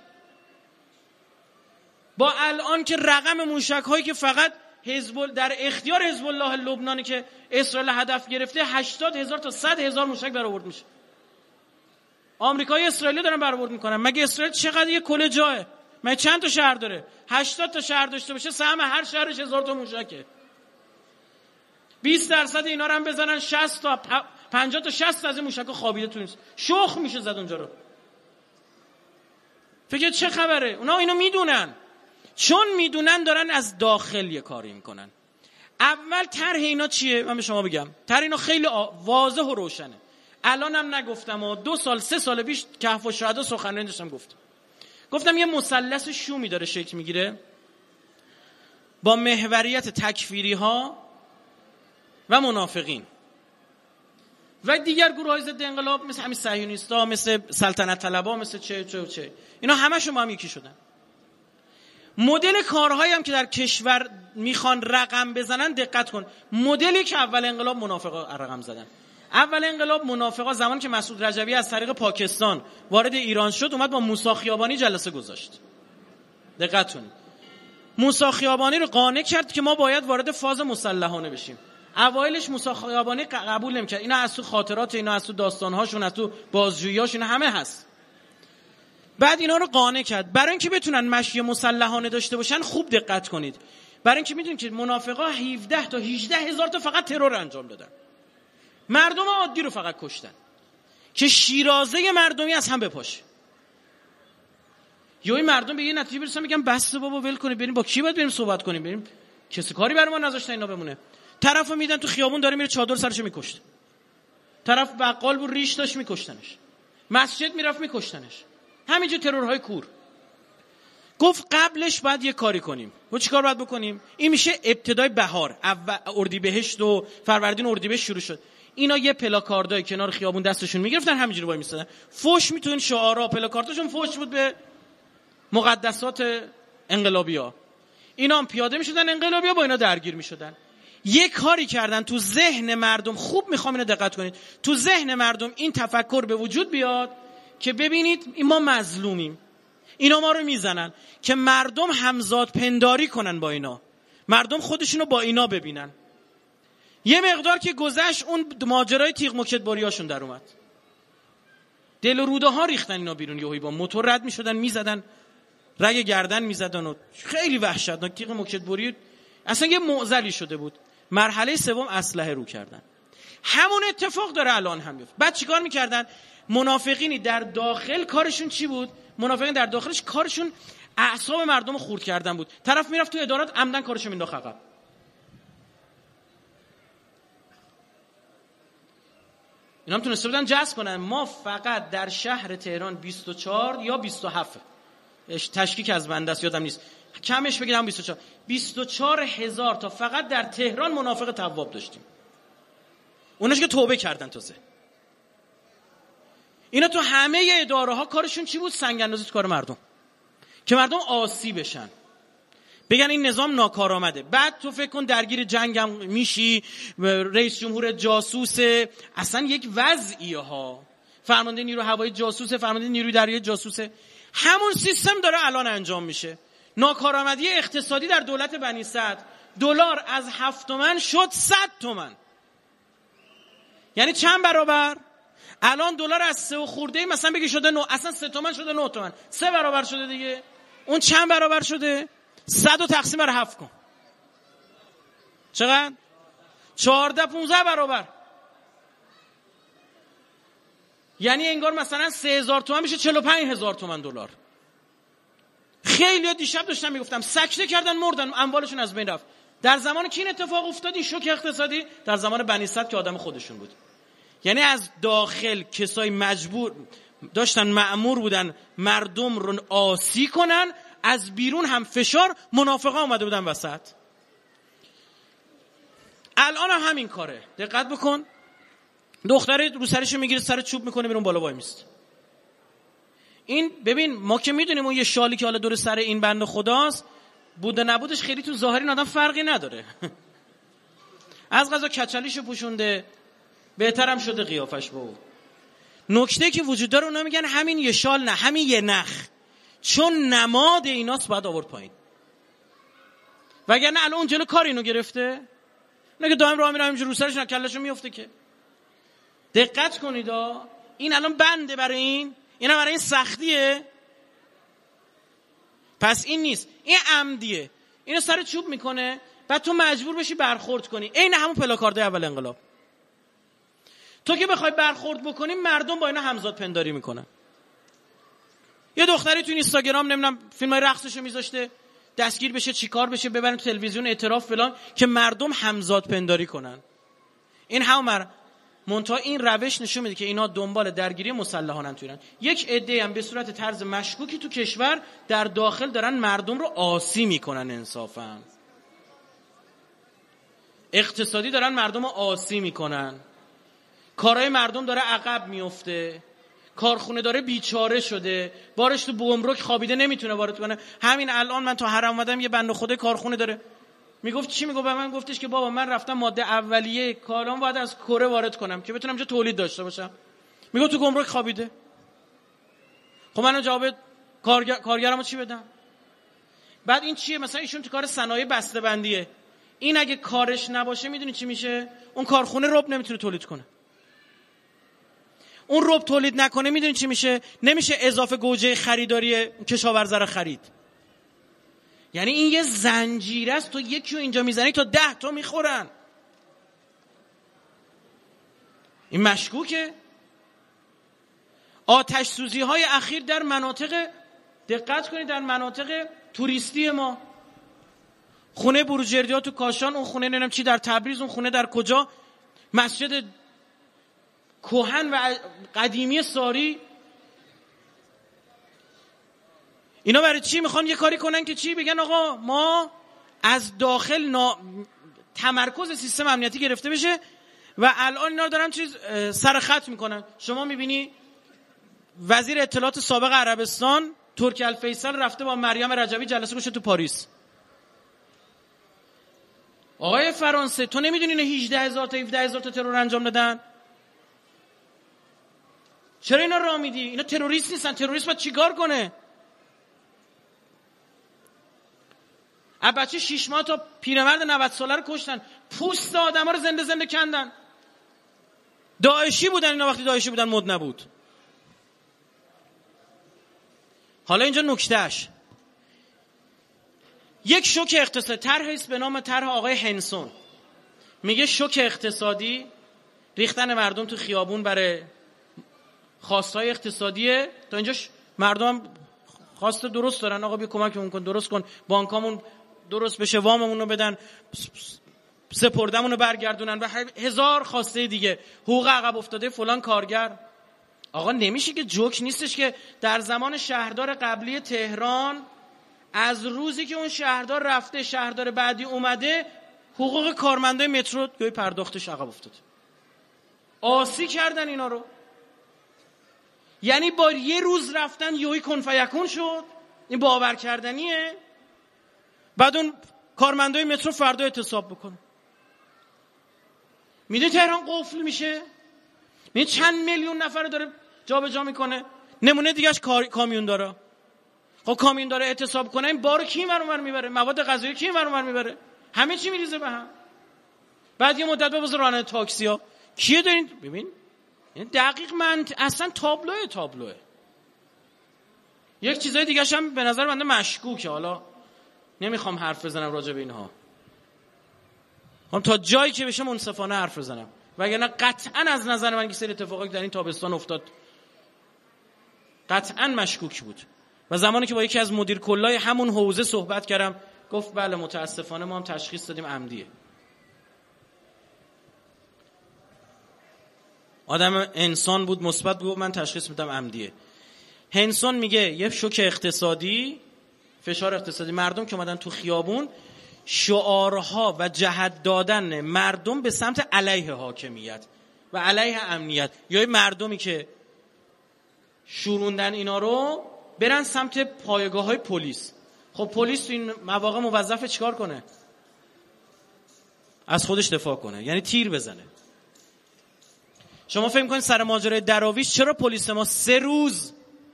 با الان که رقم موشک‌هایی که فقط حزب در اختیار حزب الله لبنانی که اسرائیل هدف گرفته هشتاد هزار تا صد هزار موشک برآورد میشه. آمریکایی اسرائیلی دارن برآورد میکنن. مگه اسرائیل چقدر یه کل جاه؟ مگه چند تا شهر داره؟ هشتاد تا شهر داشته باشه سهم هر شهرش هزار تا موشکه. بیست درصد اینا رو هم بزنن شصت تا پنجاه تا شصت از این موشک‌ها خوابیده تو نیست. شخ میشه زد اونجا رو. فکر چه خبره؟ اونا اینو میدونن. چون میدونن دارن از داخل یه کاری میکنن. اول طرح اینا چیه؟ من به شما بگم. طرح اینا خیلی واضح و روشنه. الانم نگفتم و دو سال سه سال پیش کهف الشهدا سخنرانی داشتم گفتم. گفتم یه مثلث شومی داره شکل میگیره با محوریت تکفیری ها و منافقین و دیگر گروه‌های ضد انقلاب مثل همین صهیونیست‌ها، مثل سلطنت طلب‌ها، مثل چه چه چه. اینا همشون با هم یکی شدن. مدل کارهایی هم که در کشور میخوان رقم بزنن دقت کن. مدلی که اول انقلاب منافقا رقم زدن. اول انقلاب منافقا زمانی که مسعود رجبی از طریق پاکستان وارد ایران شد اومد با موسی خیابانی جلسه گذاشت. دقت کنید. موسی خیابانی رو قانع کرد که ما باید وارد فاز مسلحانه بشیم. اوایلش موسی خیابانی قبول نمی‌کرد. اینا از تو خاطرات، اینا از تو داستان‌هاشون، از تو بازجویی‌هاشون همه هست. بعد اینا رو قانع کرد. برای اینکه بتونن مشی مسلحانه داشته باشن خوب دقت کنید. برای اینکه میدونید که منافقا هفده تا هجده هزار تا فقط ترور انجام دادن. مردم عادی رو فقط کشتن که شیرازه مردمی از هم بپاشه. یا این مردم به یه نتیجه برسن میگن بس بابا ول کنید، بریم با کی باید بریم صحبت کنیم، بریم کسی کاری بر ما نذاشتن اینا بمونه. طرفو میدن تو خیابون داره میره چادر سرش میکشت. طرف بقال بود ریش داشت میکشتنش. مسجد میرفت میکشتنش. همینجور ترورهای کور. گفت قبلش باید یه کاری کنیم. و چیکار باید بکنیم؟ این میشه ابتدای بهار، اردیبهشت و فروردین اردیبهشت شروع شد. اینا یه پلاکاردای کنار خیابون دستشون میگرفتن همینجوری وای میستادن. فوش میتونن شعارا پلاکارداشون فوش بود به مقدسات انقلابی‌ها. اینا هم پیاده میشدن، انقلابی‌ها با اینا درگیر میشدن. یه کاری کردن تو ذهن مردم، خوب میخوام اینو دقت کنید، تو ذهن مردم این تفکر به وجود بیاد که ببینید این ما مظلومیم، اینا ما رو میزنن، که مردم همزاد پنداری کنن با اینا، مردم خودشونو با اینا ببینن. یه مقدار که گذشت اون ماجرای تیغ مکدبریاشون در اومد، دل و روده ها ریختن اینا بیرون، یهویی با موتور رد میشدن میزدن، رگ گردن میزدن و خیلی وحشتناک. تیغ مکدبری اصلا یه معضلی شده بود. مرحله سوم اسلحه رو کردن. همون اتفاق داره الان هم میفته. بعد چیکار میکردن؟ منافقینی در داخل کارشون چی بود؟ منافقین در داخلش کارشون اعصاب مردم رو خورد کردن بود. طرف میرفت تو ادارات عمدن کارشو مینداخت عقب. اینا هم تونسته بودن جذب کنن. ما فقط در شهر تهران بیست و چهار یا بیست و هفت تشکیک از بنده است یادم نیست، کمش بگیرم بیست و چهار بیست و چهار هزار تا فقط در تهران منافق تواب داشتیم. اوناش که توبه کردن تازه. اینا تو همه اداره ها کارشون چی بود؟ سنگ اندازی تو کار مردم، که مردم آسی بشن، بگن این نظام ناکارآمده. بعد تو فکر کن درگیر جنگم میشی، رئیس جمهور جاسوس، اصلا یک وضعیه ها، فرمانده نیرو هوایی جاسوسه، فرمانده نیروی دریایی جاسوسه. همون سیستم داره الان انجام میشه. ناکارآمدی اقتصادی در دولت بنی صدر، دلار از هفت تومن شد صد تومن. یعنی چند برابر؟ الان دلار از سه و خورده مثلا بگی شده نه، اصلا سه تومن شده نه تومن، سه برابر شده دیگه. اون چند برابر شده؟ صد و تقسیم بر هفت کن، چقدر؟ چهارده پونزده برابر. یعنی انگار مثلا سه هزار تومن میشه چهل و پنج هزار تومن دلار. خیلی ها دیشب داشتم میگفتم سکته کردن مردن، اموالشون از بین رفت. در زمان کی این اتفاق افتاد؟ این شوک اقتصادی در زمان بنی صدر که آدم خودشون بود. یعنی از داخل کسای مجبور داشتن، مأمور بودن مردم رو آسی کنن، از بیرون هم فشار، منافقا اومده بودن وسط. الان هم همین کاره. دقت بکن، دختره رو سرشو میگیره، سر چوب میکنه، بیرون بالا وای میست. این ببین ما که میدونیم اون یه شالی که حالا دور سر این بنده خداست، بوده نبودش خیلی تو ظاهر این آدم فرقی نداره. از قضا کچلیشو پوشونده، بهترم شده قیافش با او. نکته که وجود داره اونا میگن همین یه شال نه، همین یه نخ، چون نماد ایناست باید آورد پایین. وگرنه الان اون جلو کار اینو گرفته، اونا که دائم راه میرن اینجوری رو سرش نه کلهشون میفته که. دقت کنید ها، این الان بنده برای این، اینا برای این سختیه. پس این نیست، این عمدیه. اینو سر چوب میکنه، بعد تو مجبور بشی برخورد کنی. عین همون پلاکارد اول انقلاب. تو که بخوای برخورد بکنی، مردم با اینا همزاد پنداری میکنن. یه دختری تو اینستاگرام نمیدونم فیلمای رقصشو میذاشته، دستگیر بشه، چیکار بشه، ببرن تو تلویزیون اعتراف فلان، که مردم همزاد پنداری کنن. این همون منتها این روش نشون میده که اینا دنبال درگیری مسلحانن تو ایران. یک عده هم به صورت طرز مشکوکی تو کشور در داخل دارن مردم رو آسی میکنن. انصافا اقتصادی دارن مردم رو آسی میکنن، کارهای مردم داره عقب میفته، کارخونه داره بیچاره شده، بارش تو گمرک خوابیده نمیتونه وارد کنه. همین الان من تو حرم اومدم، یه بنده خدا کارخونه داره، میگفت چی میگفت به من؟ گفتش که بابا من رفتم ماده اولیه کالام باید از کره وارد کنم که بتونم چه تولید داشته باشم. میگفت تو گمرک خوابیده. خب منو جواب کارگر... کارگرامو چی بدم؟ بعد این چیه؟ مثلا ایشون تو کار صنایع بسته بندیه، این اگه کارش نباشه میدونی چی میشه؟ اون کارخونه رب نمیتونه تولید کنه. اون رب تولید نکنه میدونی چی میشه؟ نمیشه اضافه گوجه خریداری کشاورزه رو خرید. یعنی این یه زنجیره است، تو یکی رو اینجا میزنی تا ده تا میخورن. این مشکوکه. آتش سوزی های اخیر در مناطق، دقت کنید، در مناطق توریستی ما، خونه بروجردی ها تو کاشان، اون خونه نمیدونم چی در تبریز، اون خونه در کجا، مسجد کهن و قدیمی ساری. اینا برای چی میخوان یه کاری کنن که چی؟ بگن آقا ما از داخل نا... تمرکز سیستم امنیتی گرفته بشه و الان اینا دارن چیز سرخط میکنن. شما میبینی وزیر اطلاعات سابق عربستان ترکی الفیصل رفته با مریم رجبی جلسه گذاشته تو پاریس. آقای فرانسه تو نمیدونی اینا هجده هزار تا هفده هزار تا ترور انجام دادن؟ چرا اینا راه میدی؟ اینا تروریست نیستن. تروریست باید چیکار کنه؟ از بچه شش ماه تا پیرمرد نود ساله رو کشتن، پوست آدم ها رو زنده زنده کندن. داعشی بودن اینا، وقتی داعشی بودن مد نبود. حالا اینجا نکتهش یک شوک اقتصادی، طرحی است به نام طرح آقای هنسون. میگه شوک اقتصادی ریختن مردم تو خیابون برای خواستهای اقتصادیه. تا اینجاش مردم خواسته درست دارن، آقا بیا کمکمون کن، درست کن، بانکامون درست بشه، واممون رو بدن، سپردمون رو برگردونن و هزار خواسته دیگه، حقوق عقب افتاده فلان کارگر. آقا نمیشه که جوک نیستش که در زمان شهردار قبلی تهران، از روزی که اون شهردار رفته شهردار بعدی اومده، حقوق کارمندای مترو گوی پرداختش عقب افتاده. آسی کردن اینا رو. یعنی با یه روز رفتن یوی کن فیکون شد. این باور کردنیه؟ بعد اون کارمندای مترو فردا اعتصاب بکنه. میده تهران قفل میشه. میده چند میلیون نفر داره جابجا میکنه. نمونه دیگهش کامیون داره. خب کامیون داره اعتصاب کنه، این بارو کی اینور اونور میبره؟ مواد غذایی کی اینور اونور میبره؟ همه چی میریزه به هم. بعد یه مدت بذار راننده تاکسی ها کیه دارین؟ ببین این دقیق من اصلا تابلوه تابلوه. یک چیزای دیگه هم به نظر بنده مشکوکه، حالا نمیخوام حرف بزنم راجع به اینها، هم تا جایی که بشه منصفانه حرف بزنم، وگرنه قطعا از نظر من که سری اتفاقی در این تابستان افتاد قطعا مشکوک بود. و زمانی که با یکی از مدیر کلای همون حوزه صحبت کردم گفت بله متاسفانه ما هم تشخیص دادیم عمدیه. آدم انسان بود، مثبت بود، من تشخیص میدم عمدیه. هنسون میگه یه شوک اقتصادی، فشار اقتصادی، مردم که اومدن تو خیابون، شعارها و جهت دادن مردم به سمت علیه حاکمیت و علیه امنیت، یا مردمی که شوروندن اینا رو برن سمت پایگاه های پلیس. خب پلیس تو این مواقع موظفه چیکار کنه؟ از خودش دفاع کنه، یعنی تیر بزنه. شما فکر می‌کنید سر ماجرای دراویش چرا پلیس ما سه روز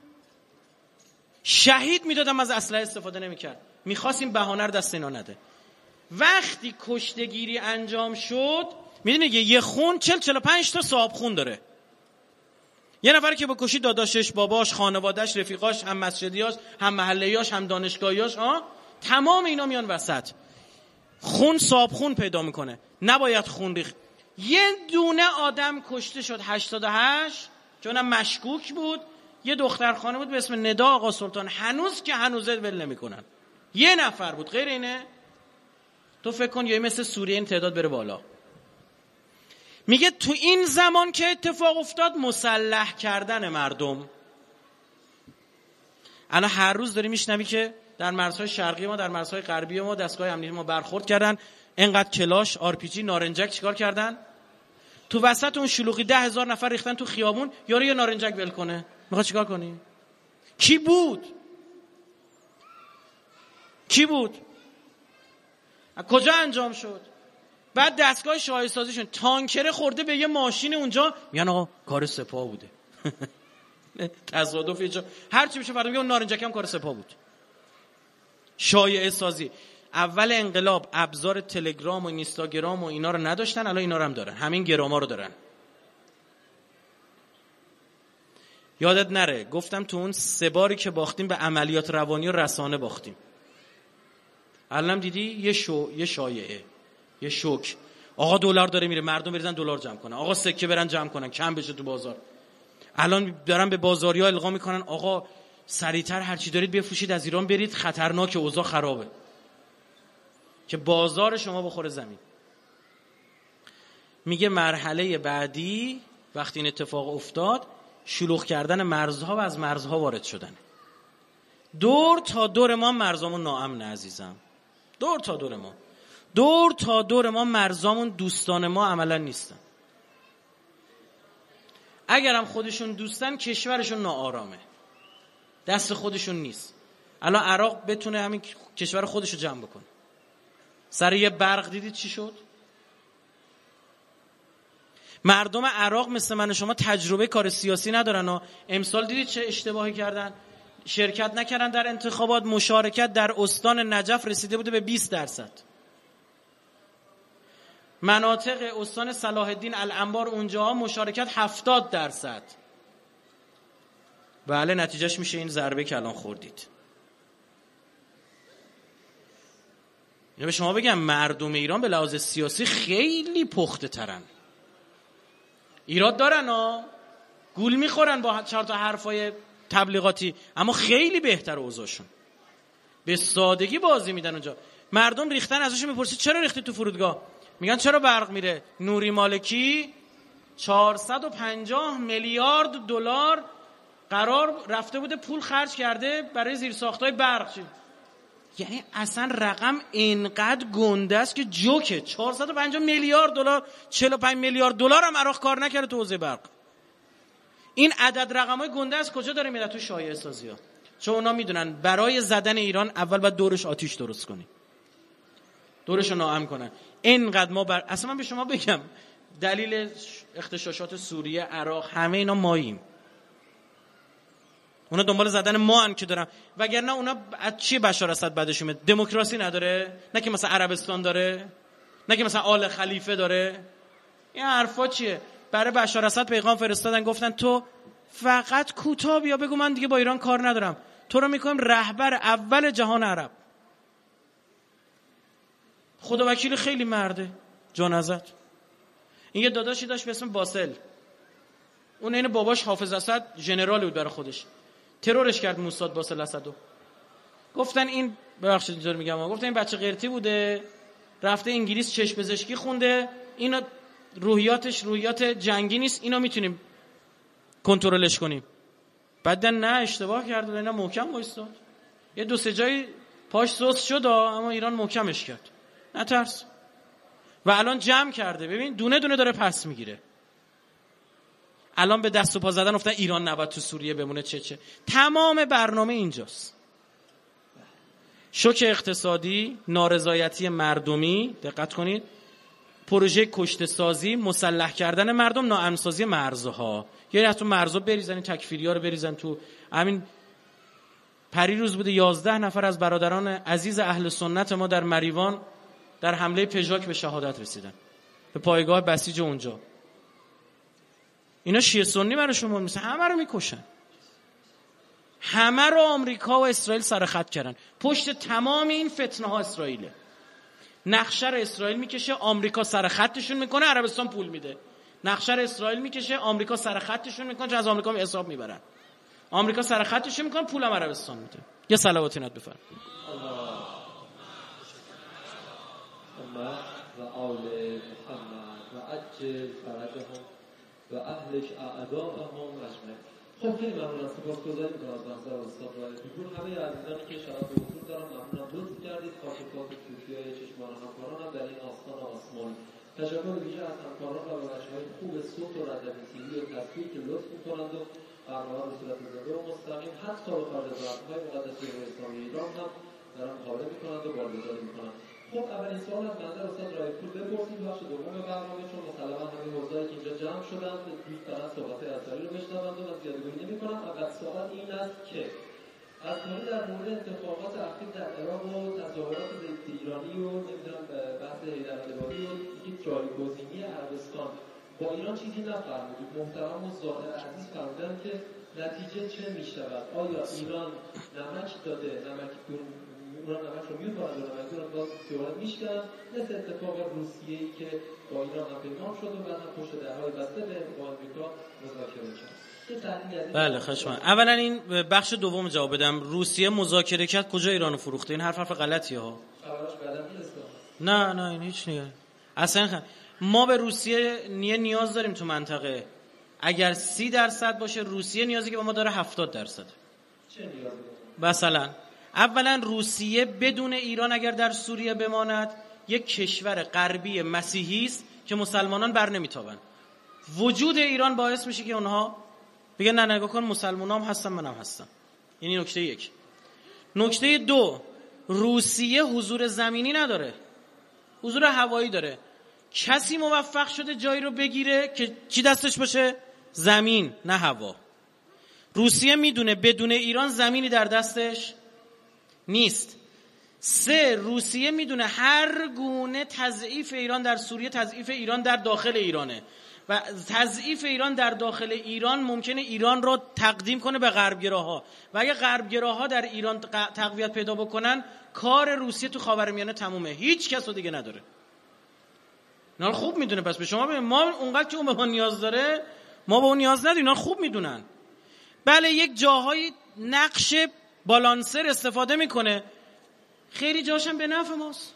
شهید میدادم از اسلحه استفاده نمی‌کرد؟ می‌خواستیم بهانه رو دست اینا نده. وقتی کشته‌گیری انجام شد، میدونید یه خون چهل چهل و پنج تا صاحب خون داره. یه نفر که بکشی داداشش، باباش، خانواده‌اش، رفیقاش، هم مسجدیاش، هم محله‌یاش، هم دانشگاهیاش، ها تمام اینا میان وسط. خون صاحب خون پیدا میکنه. نباید خون ریخت. یه دونه آدم کشته شد هشتاد و هشت، چونم مشکوک بود. یه دختر خانه بود به اسم ندا آقا سلطان، هنوز که هنوزه ول نمیکنن. یه نفر بود، غیر اینه. تو فکر کن یه مثل سوریه این تعداد بره بالا. میگه تو این زمان که اتفاق افتاد مسلح کردن مردم. الان هر روز داری میشنوی که در مرزهای شرقی ما، در مرزهای غربی ما دستگاه امنیتی ما برخورد کردن، اینقدر کلاش، آر پی جی، نارنجک چیکار کردن؟ تو وسط اون شلوغی ده هزار نفر ریختن تو خیابون، یارو یه نارنجک ول کنه. میخواد چیکار کنی؟ کی بود؟ کی بود؟ از کجا انجام شد؟ بعد دستگاه شایع سازیشون تانکر خورده به یه ماشین اونجا، میگن آقا کار سپاه بوده. تصادف یه جا هر چی بشه فردا میگه اون نارنجک هم کار سپاه بود. شایعه سازی. اول انقلاب ابزار تلگرام و اینستاگرام و اینا رو نداشتن، الان اینا رو هم دارن. همین گراما رو دارن. یادت نره گفتم تو اون سه باری که باختیم به عملیات روانی و رسانه باختیم. الان دیدی یه شو یه شایعه، یه شوک. آقا دلار داره میره، مردم بریزن دلار جمع کنن. آقا سکه برن جمع کنن کم بشه تو بازار. الان دارن به بازاریا القا میکنن آقا سریعتر هر چی دارید بفروشید از ایران برید، خطرناکه، اوضاع خرابه، که بازار شما بخوره زمین. میگه مرحله بعدی وقتی این اتفاق افتاد شلوغ کردن مرزها و از مرزها وارد شدن. دور تا دور ما مرزامون ناامنه عزیزم. دور تا دور ما دور تا دور ما مرزامون دوستان ما عملا نیستن. اگرم خودشون دوستن کشورشون ناآرامه، دست خودشون نیست. الان عراق بتونه همین کشور خودشو جمع بکنه، سر یه برق دیدید چی شد؟ مردم عراق مثل من و شما تجربه کار سیاسی ندارن و امسال دیدید چه اشتباهی کردن؟ شرکت نکردن در انتخابات. مشارکت در استان نجف رسیده بوده به بیست درصد. مناطق استان صلاح الدین الانبار اونجاها مشارکت هفتاد درصد. بله نتیجهش میشه این ضربه که الان خوردید. اینو به شما بگم مردم ایران به لحاظ سیاسی خیلی پخته ترن. ایراد دارن ها، گول میخورن با چهار تا حرفای تبلیغاتی، اما خیلی بهتر اوضاعشون. به سادگی بازی میدن اونجا. مردم ریختن، ازشون میپرسید چرا ریختی تو فرودگاه؟ میگن چرا برق میره؟ نوری مالکی چهارصد و پنجاه میلیارد دلار قرار رفته بوده پول خرج کرده برای زیرساختای برق. یعنی اصلا رقم اینقدر گنده است که جوکه. چهارصد و پنجاه میلیارد دلار، چهل و پنج میلیارد دلار هم عراق کار نکرده تو حوزه برق. این عدد رقمای گنده از کجا داره میاد؟ تو شایعه سازی‌ها. چون اونا میدونن برای زدن ایران اول باید دورش آتیش درست کنی، دورش رو ناامن کنن. اینقدر ما بر... اصلا من به شما بگم دلیل اغتشاشات سوریه، عراق، همه اینا ماییم. اونا دنبال زدن ما ان که دارن، وگرنه اونا از چی بشار اسد بعدش میاد؟ دموکراسی نداره؟ نه که مثلا عربستان داره؟ نه که مثلا آل خلیفه داره؟ این حرفا چیه؟ برای بشار اسد پیغام فرستادن، گفتن تو فقط کوتاه بیا بگو من دیگه با ایران کار ندارم، تو رو میکنیم رهبر اول جهان عرب. خدا وکیل خیلی مرده جان ازت. این یه داداشی داشت به اسم باسل، اون این باباش حافظ اسد ژنرال بود برای خودش، ترورش کرد موساد باسل اسدو. گفتن این ببخشید اینطور میگم، گفتن این بچه قرتی بوده، رفته انگلیس چشم پزشکی خونده، اینا روحیاتش روحیات جنگی نیست، اینا میتونیم کنترلش کنیم. بعدن نه اشتباه کرد، اینا محکم وایستاد. یه دو سه جایی پاش سوس شد اما ایران محکمش کرد. نترس. و الان جمع کرده، ببین دونه دونه داره پس میگیره. الان به دست و پا زدن افتن ایران نباید تو سوریه بمونه، چه چه. تمام برنامه اینجاست. شوک اقتصادی، نارضایتی مردمی، دقت کنید، پروژه کشته سازی، مسلح کردن مردم، ناامن‌سازی مرزها. یعنی از تو مرزها بریزن، این تکفیری‌ها رو بریزن تو. همین پریروز بوده یازده نفر از برادران عزیز اهل سنت ما در مریوان در حمله پژاک به شهادت رسیدن، به پایگاه بسیج اونجا. اینا شیعه سنی برای شما میسن، همه رو میکشن، همه رو آمریکا و اسرائیل سر خط کردن. پشت تمام این فتنه ها اسرائیله. نقشه رو اسرائیل میکشه، آمریکا سر خطشون میکنه، عربستان پول میده. نقشه رو اسرائیل میکشه، آمریکا سر خطشون میکنه، چون از آمریکا حساب میبرن. آمریکا سر خطشون میکنه، پولم عربستان میده. یه صلواتی نت بفرم. و آل محمد و عجل فرجهم و اهلش اعداءهم اجمعین. خب خیلی ممنونم، سپاسگزاری میکنم از محضر استاد رائفی‌پور. همه عزیزانی که شرف حضور دارن ممنونم لطف کردید. کاشفات توفیای چشمان همکارانم در این آستان آسمانی. تشکر ویژه از همکاران و بچه‌های خوب صوت و ردیف تیوی و تصویر که لطف میکنند و برنامه به صورت زنده و مستقیم حتی به خارج از مرزهای مقدس جمهوری اسلامی ایران هم دارن مقابله میکنند و بارگذاری میکنند. خب اولین سوال از بنده استاد رائف‌پور بپرسید، بخش دوم برنامه، چون مسلما همه حوزه‌ای که اینجا جمع شدن دوست دارن صحبت اثری رو بشنوند و من زیاده‌گویی نمی‌کنم. اول سوال این است که از کنید در مورد اتفاقات اخیر در عراق و تظاهرات ضد ایرانی و نمیدونم بحث حیدرآبادی و یک جایگزینی عربستان با ایران چیزی نفرمودید. محترم و ظاهر عزیز فرمودن که نتیجه چه می‌شود؟ آیا ایران نمک داده، نمک دون اونا نمک رو می‌خورند و نمک رو باز تئوری می‌شکنن، مثل اتفاق روسیه‌ای که با ایران هم پیمان شد و بعد هم پشت درهای بسته به با آمریکا مذاکره کرد. بله خشمن. اولا این بخش دوم جواب بدم. روسیه مذاکره کرد، کجا ایرانو فروخته؟ این حرف حرف غلطیه ها. نه نه این هیچ نیه. اصلا خ... ما به روسیه نیه نیاز داریم تو منطقه. اگر سی درصد باشه روسیه نیازی که به ما داره هفتاد درصد. چه نیازی؟ مثلا اولا روسیه بدون ایران اگر در سوریه بماند یک کشور غربی مسیحی است که مسلمانان بر نمیتابند. وجود ایران باعث میشه که اونها بگن نه نگاه کن مسلمانام هستن منم هستم. یعنی نکته یک. نکته دو، روسیه حضور زمینی نداره، حضور هوایی داره. کسی موفق شده جایی رو بگیره که چی دستش باشه؟ زمین نه هوا. روسیه میدونه بدون ایران زمینی در دستش نیست. سه، روسیه میدونه هر گونه تضعیف ایران در سوریه تضعیف ایران در داخل ایرانه و تضعیف ایران در داخل ایران ممکنه ایران رو تقدیم کنه به غربگراها و اگه غربگراها در ایران تقویت پیدا بکنن کار روسیه تو خاورمیانه تمومه، هیچ کس رو دیگه نداره. اینا خوب میدونه. پس به شما بگم ما اونقدر که اون به ما نیاز داره ما به اون نیاز نداریم، اینا خوب میدونن. بله یک جاهای نقش بالانسر استفاده میکنه، خیلی جاشم به نفع ماست،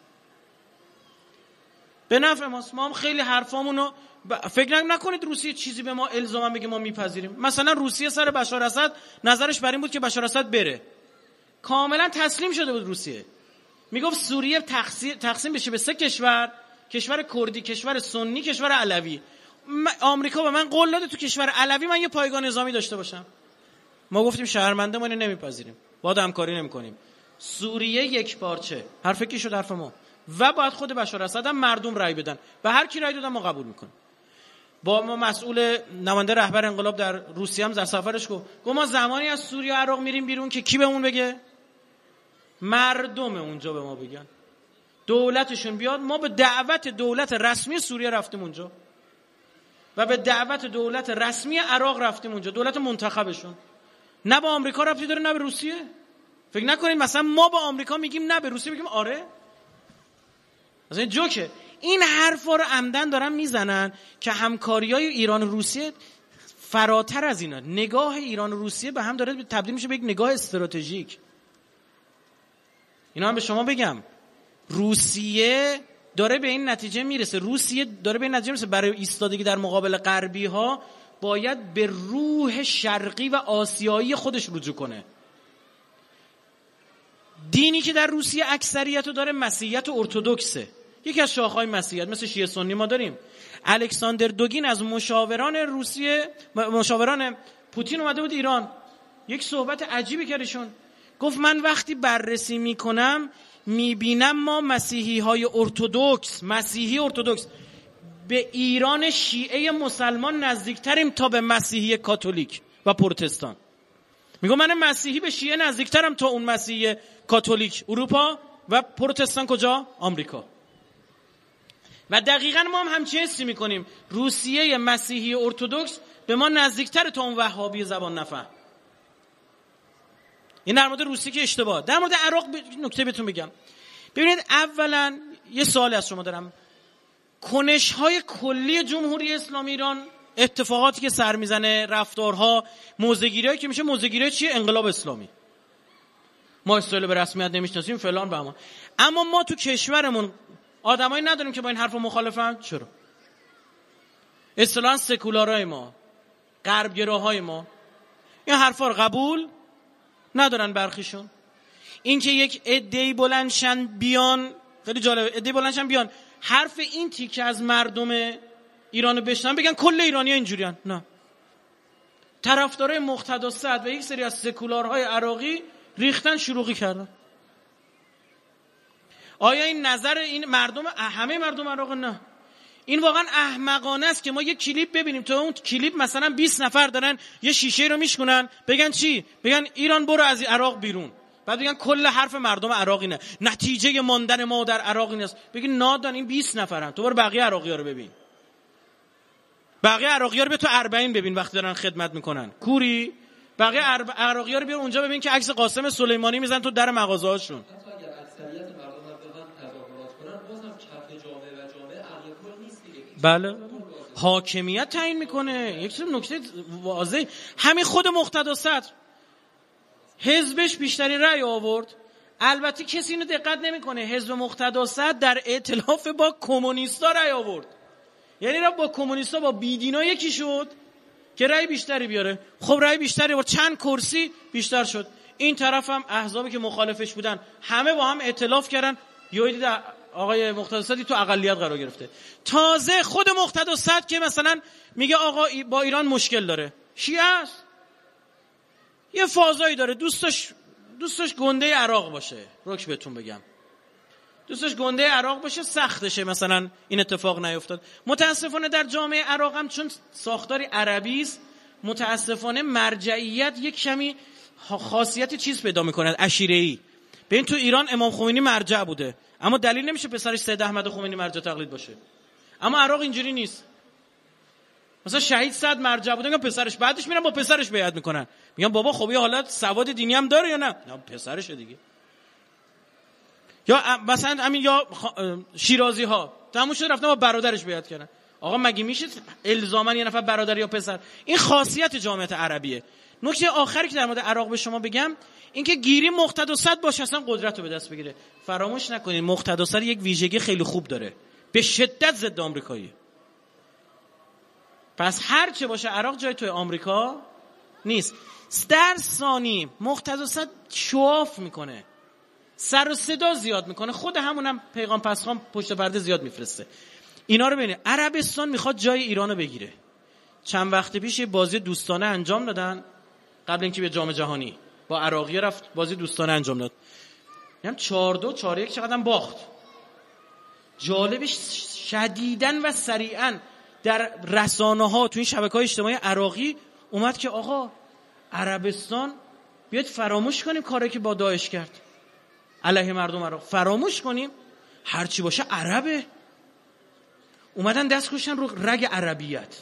به نفع ماست. ما هم خیلی حرفامونو ب... فکر نکنید روسیه چیزی به ما الزاما بگه ما میپذیریم. مثلا روسیه سر بشار اسد نظرش بر این بود که بشار اسد بره، کاملا تسلیم شده بود روسیه. میگفت سوریه تقسیم تقسیم بشه به سه کشور، کشور کردی، کشور سنی، کشور علوی. آمریکا به من قول داده تو کشور علوی من یه پایگاه نظامی داشته باشم. ما گفتیم شهرمنده ما اینو نمیپذیریم، باهات همکاری نمیکنیم. سوریه یک پارچه، حرف کی شد؟ حرف ما. و باید خود بشار اسد هم مردم رای بدن، به هر کی رای دادن ما قبول میکنیم. با ما مسئول نماینده رهبر انقلاب در روسیه هم در سفرش گفت گفت ما زمانی از سوریه و عراق میریم بیرون که کی بهمون بگه؟ مردم اونجا به ما بگن، دولتشون بیاد. ما به دعوت دولت رسمی سوریه رفتیم اونجا و به دعوت دولت رسمی عراق رفتیم اونجا، دولت منتخبشون. نه با آمریکا ربطی داره نه به روسیه. فکر نکنید مثلا ما با آمریکا میگیم نه، به روسیه میگیم آره. مثلا جوکه. این حرفا رو عمدن دارن میزنن که همکاریای ایران و روسیه فراتر از اینا. نگاه ایران و روسیه به هم داره تبدیل میشه به یک نگاه استراتژیک. اینا هم به شما بگم روسیه داره به این نتیجه میرسه، روسیه داره به این نتیجه میرسه برای ایستادگی در مقابل غربی ها باید به روح شرقی و آسیایی خودش رجوع کنه. دینی که در روسیه اکثریت رو داره مسیحیت ارتدوکسه، یکی از شاخه‌های مسیحیت، مثل شیعه سنی ما داریم. الکساندر دوگین از مشاوران روسیه، مشاوران پوتین اومده بود ایران، یک صحبت عجیبی کردشون. گفت من وقتی بررسی میکنم میبینم ما مسیحی های ارتدوکس، مسیحی ارتدوکس به ایران شیعه مسلمان نزدیکتریم تا به مسیحی کاتولیک و پروتستان. میگم من مسیحی به شیعه نزدیکترم تا اون مسیحی کاتولیک اروپا و پروتستان کجا؟ آمریکا. و دقیقاً ما هم همچین حسی میکنیم، روسیه مسیحی ارتدوکس به ما نزدیکتر تا اون وهابی زبان نفهم. این در مورد روسیه که اشتباه. در مورد عراق نکته بهتون بگم. ببینید اولا یه سوال از شما دارم. کنش‌های کلی جمهوری اسلامی ایران، اتفاقاتی که سر میزنه، رفتارها، موضع‌گیری‌هایی که میشه، موضع‌گیری چیه؟ انقلاب اسلامی. ما اسرائیل به رسمیت نمیشناسیم فلان به اما. اما ما تو کشورمون آدمایی نداریم که با این حرفا مخالفن. چرا؟ اصطلاحاً سکولارای ما، غربگراهای ما این حرفا رو قبول ندارن برخیشون. این که یک عده‌ای بلندشن بیان، خیلی جالبه، عده‌ای بلندشن بیان حرف این تیکه از مردم ایرانو بشنن بگن کل ایرانی‌ها اینجوریان. نه، طرفدارای مقتدا صدر و یک سری از سکولارهای عراقی ریختن شروعی کردن. آیا این نظر این مردم همه مردم عراق؟ نه، این واقعا احمقانه است که ما یک کلیپ ببینیم تو اون کلیپ مثلا بیست نفر دارن یه شیشه رو میشکنن، بگن چی؟ بگن ایران برو از عراق بیرون، بعد بگن کل حرف مردم عراق اینه، نتیجه ماندن ما در عراق این است. بگین نادان این بیست نفرن، تو برو بقیه عراقی‌ها رو ببین، بقیه عراقی‌ها رو به تو اربعین ببین وقتی دارن خدمت میکنن کوری، بقیه عراقی‌ها رو بیار اونجا ببین که عکس قاسم سلیمانی میزنن تو در مغازه‌هاشون. بله، حاکمیت تعیین میکنه. یک نکته واضح، همین خود مقتدا صدر حزبش بیشترین رأی آورد. البته کسی اینو دقت نمیکنه، حزب مقتدا صدر در ائتلاف با کمونیستا رأی آورد، یعنی را با کمونیستا با بیدینا یکی شد که رأی بیشتری بیاره. خب رأی بیشتری آورد، چند کرسی بیشتر شد. این طرف هم احزابی که مخالفش بودن همه با هم ائتلاف کردن، یهودی آقای مقتدا صدر تو اقلیت قرار گرفته. تازه خود مقتدا صدر که مثلا میگه آقا با ایران مشکل داره، شیعه است، یه فازایی داره، دوستش دوستش گنده عراق باشه، روک بهتون بگم دوستش گنده عراق باشه، سختشه مثلا این اتفاق نیفتاد. متاسفانه در جامعه عراق هم چون ساختاری عربی است، متاسفانه مرجعیت یک کمی خاصیت چیز پیدا میکنه، عشیره‌ای. ببین تو ایران امام خمینی مرجع بوده، اما دلیل نمیشه پسرش سید احمد خمینی مرجع تقلید باشه. اما عراق اینجوری نیست. مثلا شهید صد مرجع بوده، میگن پسرش، بعدش میرن با پسرش بیعت میکنن، میگن بابا خب یه حالت سواد دینی هم داره یا نه؟ نه پسرشه دیگه. یا مثلا همین یا شیرازی ها تموم شد، رفتن با برادرش بیعت کردن. آقا مگه میشه الزاما یه نفر برادر یا پسر؟ این خاصیت جامعه عربیه. نکته آخری که در مورد عراق به شما بگم اینکه گیری مقتدا صد باشه اصلا قدرت رو به دست بگیره. فراموش نکنید مقتدا صد یک ویژگی خیلی خوب داره، به شدت ضد آمریکایی. پس هر چه باشه عراق جای توی آمریکا نیست. در ثانی مقتدا صد شواف میکنه، سر و صدا زیاد میکنه، خود همونم پیغام پسخان پشت پرده زیاد میفرسته. اینا رو ببینید. عربستان میخواد جای ایرانو بگیره. چند وقت پیش یه بازی دوستانه انجام دادن قبل اینکه به جام جهانی، با عراقی رفت بازی دوستانه انجام داد. میگم چهار دو چهار یک چقدرم باخت. جالبش شدیداً و سریعاً در رسانه‌ها تو این شبکه‌های اجتماعی عراقی اومد که آقا عربستان بیاید فراموش کنیم کاری که با داعش کرد علیه مردم عراق، فراموش کنیم، هر چی باشه عربه. اومدن دست گذاشتن رو رگ عربیت.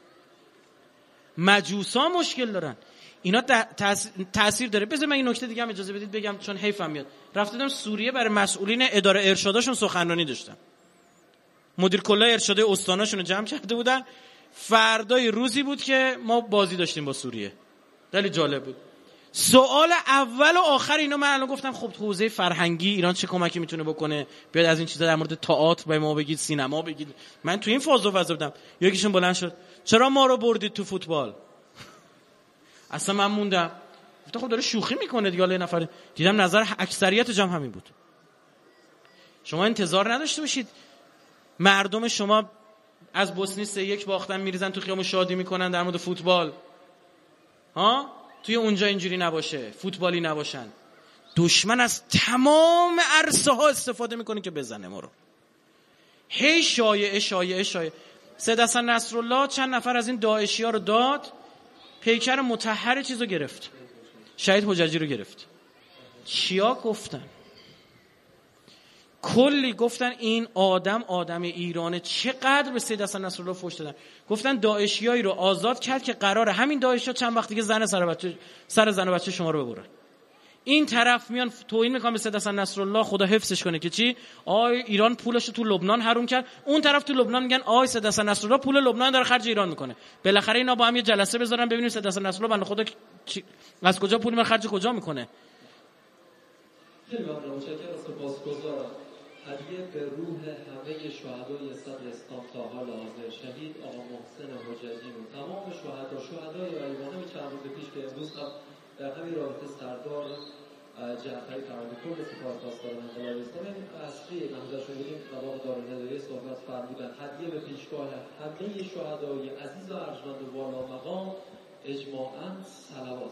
مجوسا مشکل دارن. اینا تاثیر داره. بذار من این نکته دیگه هم اجازه بدید بگم چون حیفم میاد. رفتم سوریه برای مسئولین اداره ارشاداشون سخنرانی داشتم. مدیر کلای ارشاد استاناشون رو جمع کرده بودن. فردای روزی بود که ما بازی داشتیم با سوریه. خیلی جالب بود. سوال اول و آخر اینا من الان گفتم خب حوزه فرهنگی ایران چه کمکی میتونه بکنه؟ بیاد از این چیزا در مورد تئاتر به ما بگید، سینما بگید. من تو این فاز و فاز بودم. یکیشون بلند شد چرا ما رو بردید تو فوتبال؟ اصلا من موندم. گفتم خب داره شوخی میکنه دیگه. یه نفر دیدم نظر اکثریت جمع همین بود. شما انتظار نداشته باشید مردم شما از بوسنی سه یک باختن میریزن تو خیابون شادی میکنن در مورد فوتبال. ها؟ توی اونجا اینجوری نباشه، فوتبالی نباشن. دشمن از تمام عرصه ها استفاده میکنه که بزنه ما رو. هی شایعه شایعه شایعه. سید حسن نصرالله چند نفر از این داعشی ها رو داد، پیکر مطهر چیزو گرفت، شهید حججی رو گرفت. چیا گفتن؟ کلی گفتن این آدم آدم ایرانه. چقدر به سید حسن نصرالله فحش دادن. گفتن داعشیایی رو آزاد کرد که قراره همین داعشیا چند وقت دیگه زن سر بچه سر زن و بچه شما رو ببرن. این طرف میان توهین میکنن به سید حسن نصرالله، خدا حفظش کنه که چی؟ آی ایران پولش رو تو لبنان حروم کرد. اون طرف تو لبنان میگن آی سید حسن نصرالله پول لبنان داره خرج ایران میکنه. بالاخره اینا با هم یه جلسه بذارن ببینیم سید حسن نصرالله بنده خدا از کجا پول خرج کجا میکنه. خیلی ممنون، متشکرم، سپاسگزارم. هدیه به روح همه شهدای صدر اسلام تا حال حاضر، شهید آقا محسن حججی و تمام شهدا شهدای ایرانی چند روز پیش که امروز هم در همین رابطه سردار جعفری فرمانده کل سپاه پاسداران انقلاب اسلامی اصلی نمازش رو بودیم و با دارالهدایه صحبت فرمودن. هدیه به پیشگاه همه شهدای عزیز و ارجمند و والا مقام اجماعاً صلوات.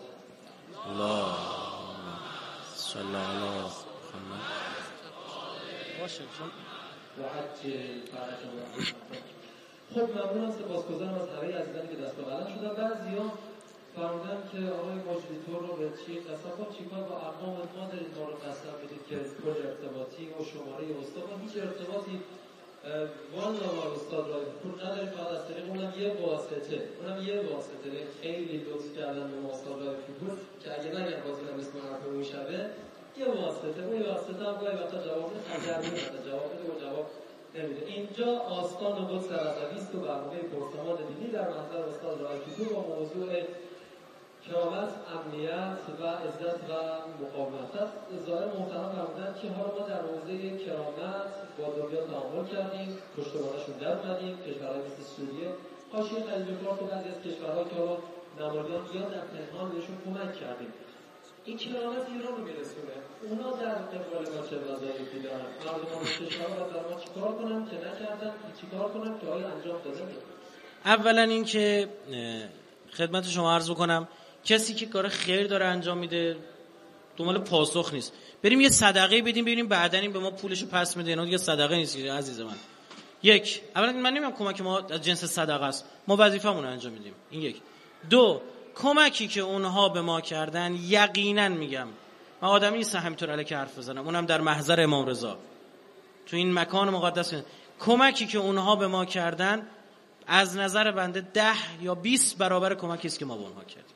اللهم صل علی محمد باشه چون و عجل فرجهم. خب ممنونم، سپاسگزارم از همه عزیزانی که دست به قلم شدن. بعضیا فرمودن که آقای ماجدی طور رو به چی قسم با چیکار با ارقام ما دارید ما رو قسم بدید که کل ارتباطی و شماره استاد و هیچ ارتباطی والا ما استاد را پول نداریم، فقط از طریق اونم یه واسطه اونم یه واسطه خیلی لطف کردن به ما استاد را فیگور که اگه نگم بازی هم اسم حرفمون شبه یه واسطه اون یه واسطه هم گاهی وقتا جواب تجربه نده جواب بده و جواب نمیده. اینجا آستان قدس رضوی است و برنامه پرسمان دینی در محضر استاد رای فیگور با موضوع کرامت، امنیت و عزت و مقاومت است. ظاهر محترم فرمودن که حالا ما در حوزه کرامت با دنیا تعامل کردیم، پشتوانه‌شون در اومدیم، کشورهای مثل سوریه، حاشیه خلیج فارس و بعضی از کشورها که حالا نمایان یا در پنهان بهشون کمک کردیم. این کرامت ایران رو میرسونه. اونا در قبال ما چه وظایفی دارن؟ مردمان کشورها باید برای ما چیکار کنن که نکردن، چیکار کنن که آیا انجام دادن؟ اولا این که خدمت شما عرض بکنم کسی که کار خیر داره انجام میده دنبال پاسخ نیست. بریم یه صدقه بدیم ببینیم بعدن این به ما پولشو پس میده. اینا دیگه صدقه نیست عزیز من. یک، اولا من نمیگم کمک ما از جنس صدقه است، ما وظیفمون رو انجام میدیم. این یک. دو، کمکی که اونها به ما کردن یقینا میگم من آدمی نیستم همینطور الکی حرف بزنم، اونم در محضر امام رضا تو این مکان مقدس، کمکی که اونها به ما کردن از نظر بنده ده یا بیست برابر کمکی است که ما به اونها کردیم.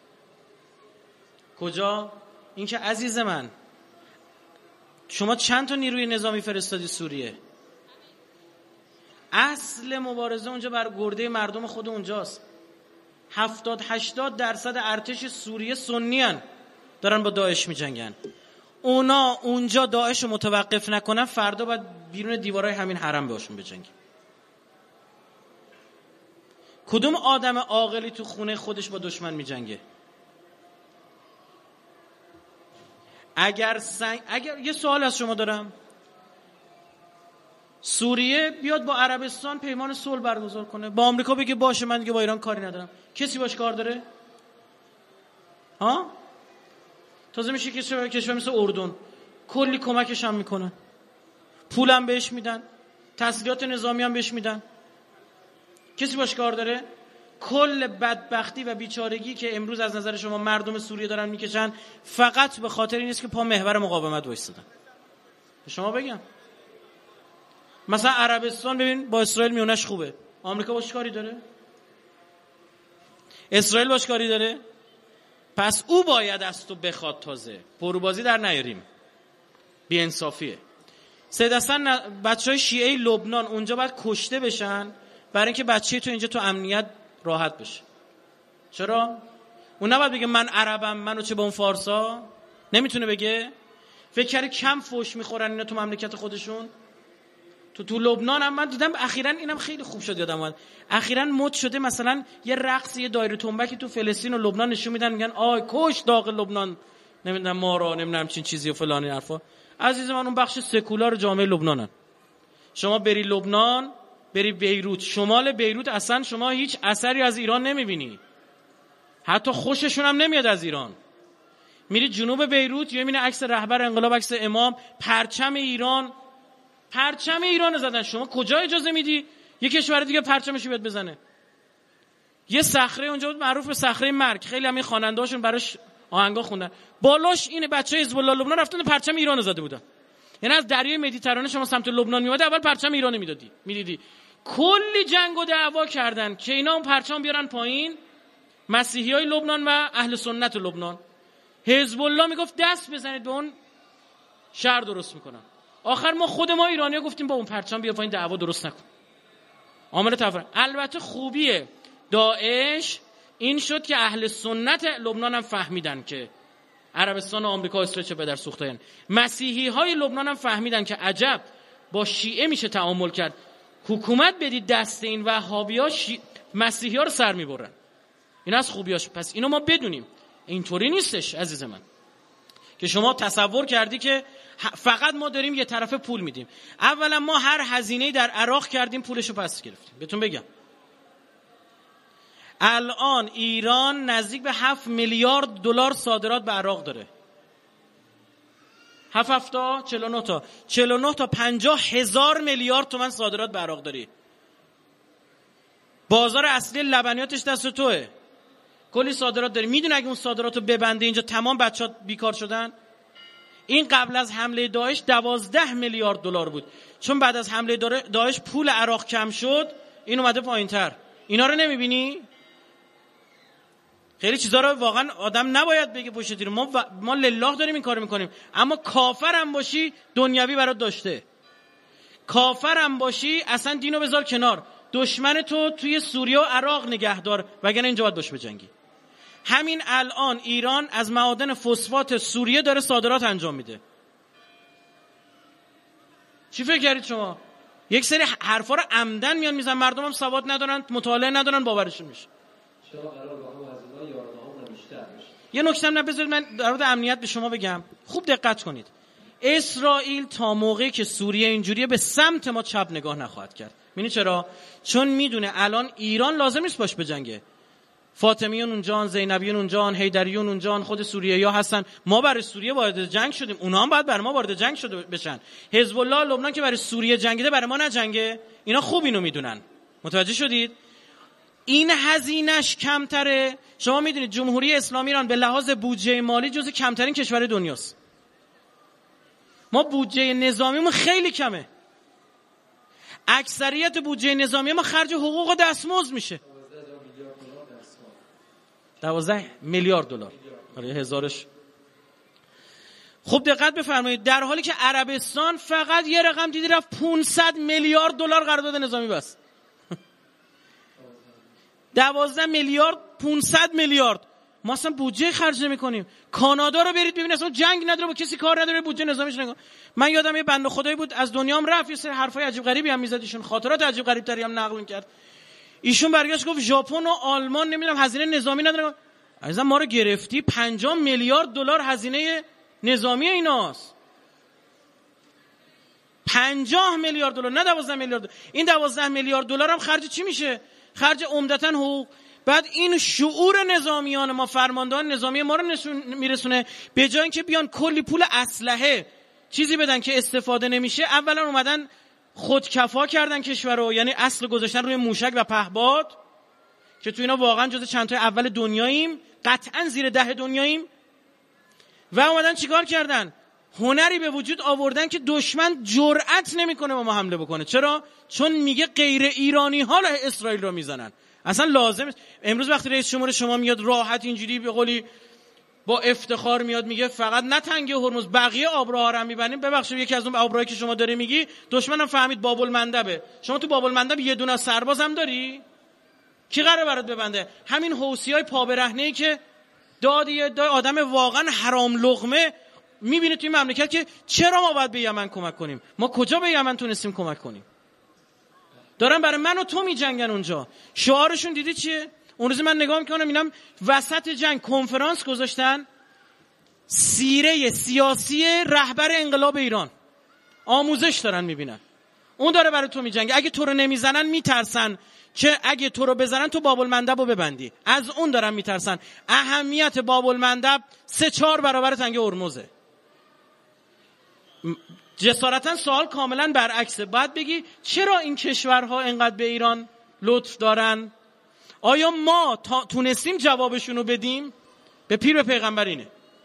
کجا؟ این که عزیز من شما چند تا نیروی نظامی فرستادی سوریه؟ اصل مبارزه اونجا بر گرده مردم خود اونجاست. هفتاد هشتاد درصد ارتش سوریه سنی هن، دارن با داعش می جنگن. اونا اونجا داعش رو متوقف نکنن، فردا باید بیرون دیوارای همین حرم باشون بجنگن. کدوم آدم عاقلی تو خونه خودش با دشمن می جنگه؟ اگر سنگ... اگر یه سوال از شما دارم، سوریه بیاد با عربستان پیمان صلح برگزار کنه، با آمریکا بگه باشه من دیگه با ایران کاری ندارم، کسی باش کار داره؟ ها؟ تازه میشه کشور کشور مثل اردن کلی کمکش هم میکنن، پولم بهش میدن، تسلیحات نظامی هم بهش میدن، کسی باش کار داره؟ کل بدبختی و بیچارگی که امروز از نظر شما مردم سوریه دارن میکشن فقط به خاطر این است که پا محور مقاومت وایسادن. به شما بگم مثلا عربستان ببین با اسرائیل میونش خوبه، آمریکا باش کاری داره؟ اسرائیل باش کاری داره؟ پس او باید از تو بخواد. تازه پروبازی در نیاریم، بی انصافیه. سید حسن بچهای شیعه لبنان اونجا باید کشته بشن برای اینکه بچه تو اینجا تو امنیت راحت بشه. چرا؟ اون نباید بگه من عربم، منو چه با اون فارسا؟ نمیتونه بگه؟ فکر کردی کم فوش میخورن اینا تو مملکت خودشون؟ تو تو لبنان هم من دیدم اخیراً، اینم خیلی خوب شد یادم اومد، اخیراً مد شده مثلا یه رقص یه دایره تنبکی تو فلسطین و لبنان نشون میدن، میگن آی کش داغ لبنان، نمیدونم ما را نمیدونم چین چیزی و فلان حرفا. عزیز من اون بخش سکولار جامعه لبنانن. شما بری لبنان، بری بیروت، شمال بیروت اصلا شما هیچ اثری از ایران نمیبینی، حتی خوششون هم نمیاد از ایران. میری جنوب بیروت یا میبینی عکس رهبر انقلاب، عکس امام، پرچم ایران، پرچم ایران زدن. شما کجا اجازه میدی یه کشور دیگه پرچمش بیاد بزنه؟ یه صخره اونجا بود معروف به صخره مرگ، خیلی همین خواننده‌هاشون براش آهنگا خوندن، بالاش اینه بچهای حزب الله لبنان رفتن پرچم ایران زده بودن. یعنی از دریای مدیترانه شما سمت لبنان میومدی اول پرچم ایران میدادی، میدیدی. کلی جنگ و دعوا کردن که اینا اون پرچم بیارن پایین، مسیحیای لبنان و اهل سنت لبنان. حزب الله میگفت دست بزنید به اون شهر درست میکنن. آخر ما خود ما ایرانی‌ها گفتیم با اون پرچم بیا پایین، دعوا درست نکن. عامل تفرقه. البته خوبیه داعش این شد که اهل سنت لبنان هم فهمیدن که عربستان و آمریکا و اسرائیل چه پدر سوخته‌این. مسیحی‌های لبنان هم فهمیدن که عجب با شیعه میشه تعامل کرد، حکومت بدید دست این وهابی‌ها، شی... مسیحی‌ها رو سر میبرن. این از خوبیاش. پس اینو ما بدونیم، اینطوری نیستش عزیز من که شما تصور کردی که فقط ما داریم یه طرفه پول میدیم. اولا ما هر هزینه‌ای در عراق کردیم پولشو پس گرفتیم. بهتون بگم الان ایران نزدیک به هفت میلیارد دلار صادرات به عراق داره. هفت هفتا چهل و نه تا چهل و نه تا پنجاه هزار میلیارد تومان صادرات به عراق داری. بازار اصلی لبنیاتش دست توئه، کلی صادرات داری. میدونی اگه اون صادراتو ببنده اینجا تمام بچه‌ها بیکار شدن؟ این قبل از حمله داعش دوازده میلیارد دلار بود، چون بعد از حمله داعش پول عراق کم شد این اومده پایین‌تر. اینا رو نمیبینی؟ خیلی چیزا رو واقعا آدم نباید بگه پشت تیر. ما و... ما لله داریم این کارو میکنیم. اما کافرم باشی دنیوی برات داشته، کافرم باشی اصلا دینو بذار کنار، دشمن تو توی سوریه و عراق نگهدار، وگرنه اینجا باید باش بجنگی. همین الان ایران از معادن فسفات سوریه داره صادرات انجام میده. چی فکر کردید شما؟ یک سری حرفا رو عمدن میان میزنن، مردم هم سواد ندارن، مطالعه ندارن، باورشون میشه. چرا قرار با هم هزینه‌های یارانه‌ها بیشتر بشه؟ یه نکته هم بذارید من در مورد امنیت به شما بگم، خوب دقت کنید. اسرائیل تا موقعی که سوریه اینجوریه به سمت ما چپ نگاه نخواهد کرد. می‌بینی چرا؟ چون میدونه الان ایران لازم نیست باش بجنگه. فاطمیون اونجان، زینبیون اونجان، حیدریون اونجان، خود سوریه‌یا هستن. ما برای سوریه وارد جنگ شدیم، اونها هم باید برای ما وارد جنگ شده بشن. حزب الله لبنان که برای سوریه جنگیده برای ما نجنگه. اینا خوب اینو میدونن. متوجه شدید؟ این هزینه‌اش کمتره. شما میدونید جمهوری اسلامی ایران به لحاظ بودجه مالی جزو کمترین کشور دنیاست. ما بودجه نظامیمون خیلی کمه. اکثریت بودجه نظامی ما خرج حقوق و دستمزد میشه. دوازده میلیارد دلار. آره هزارش. خب دقت بفرمایید، در حالی که عربستان فقط یه رقم دیدی رفت پانصد میلیارد دلار قرارداد نظامی بست. دوازده میلیارد پانصد میلیارد. ما اصلا بودجه خرج نمی‌کنیم. کانادا رو برید ببینید اصلا جنگ نداره، با کسی کار نداره، بودجه نظامیش نگاه. من یادم یه بنده خدایی بود از دنیام رفت، یه سری حرفای عجیب غریبی هم میزد ایشون، خاطرات عجیب غریب تری هم نقل می‌کرد. ایشون برگشت گفت ژاپن و آلمان نمیدونم هزینه نظامی نداره. عزیزم ما رو گرفتی، پنجاه میلیارد دلار هزینه نظامی ایناست. پنجاه میلیارد دلار، نه دوازده میلیارد دلار. این دوازده میلیارد دلار هم خرج چی میشه؟ خرج عمدتاً حقوق. بعد این شعور نظامیان ما، فرماندهان نظامی ما رو میرسونه به جای اینکه بیان کلی پول اسلحه چیزی بدن که استفاده نمیشه، اولا اومدن خودکفا کردن کشور رو، یعنی اصل گذاشتن روی موشک و پهپاد که تو اینا واقعا جز چند تا اول دنیاییم، قطعا زیر ده دنیاییم. و اومدن چیکار کردن؟ هنری به وجود آوردن که دشمن جرأت نمیکنه با ما حمله بکنه. چرا؟ چون میگه غیر ایرانی ها اسرائیل رو میزنن. اصلا لازم است. امروز وقتی رئیس جمهور شما میاد راحت اینجوری به قولی با افتخار میاد میگه فقط نه تنگه هرمز، بقیه آبراها رو هم میبندیم. ببخشید یکی از اون آبراهایی که شما داری میگی دشمنم فهمید باب المندبه. شما تو باب المندب یه دونه سرباز هم داری؟ کی قراره برات ببنده؟ همین حوثیای پا برهنه‌ای که دادی دای آدم واقعا حرام لقمه. میبینید توی مملکت که چرا ما باید به یمن کمک کنیم؟ ما کجا به یمن تونستیم کمک کنیم؟ دارن برای من و تو میجنگن اونجا. شعارشون دیدی چیه؟ اون روز من نگاه میکنم اینم وسط جنگ کنفرانس گذاشتن، سیره سیاسی رهبر انقلاب ایران، آموزش دارن میبینن. اون داره برای تو میجنگه. اگه تو رو نمیزنن میترسن که اگه تو رو بزنن تو باب المندب رو ببندی. از اون دارن میترسن. اهمیت باب المندب سه چهار برابر تنگه هرمزه. جسارتا سوال کاملا برعکسه. باید بگی چرا این کشورها اینقدر به ایران لطف دارن؟ آیا ما تونستیم جوابشون رو بدیم؟ به پیر به پیغمبر اینه.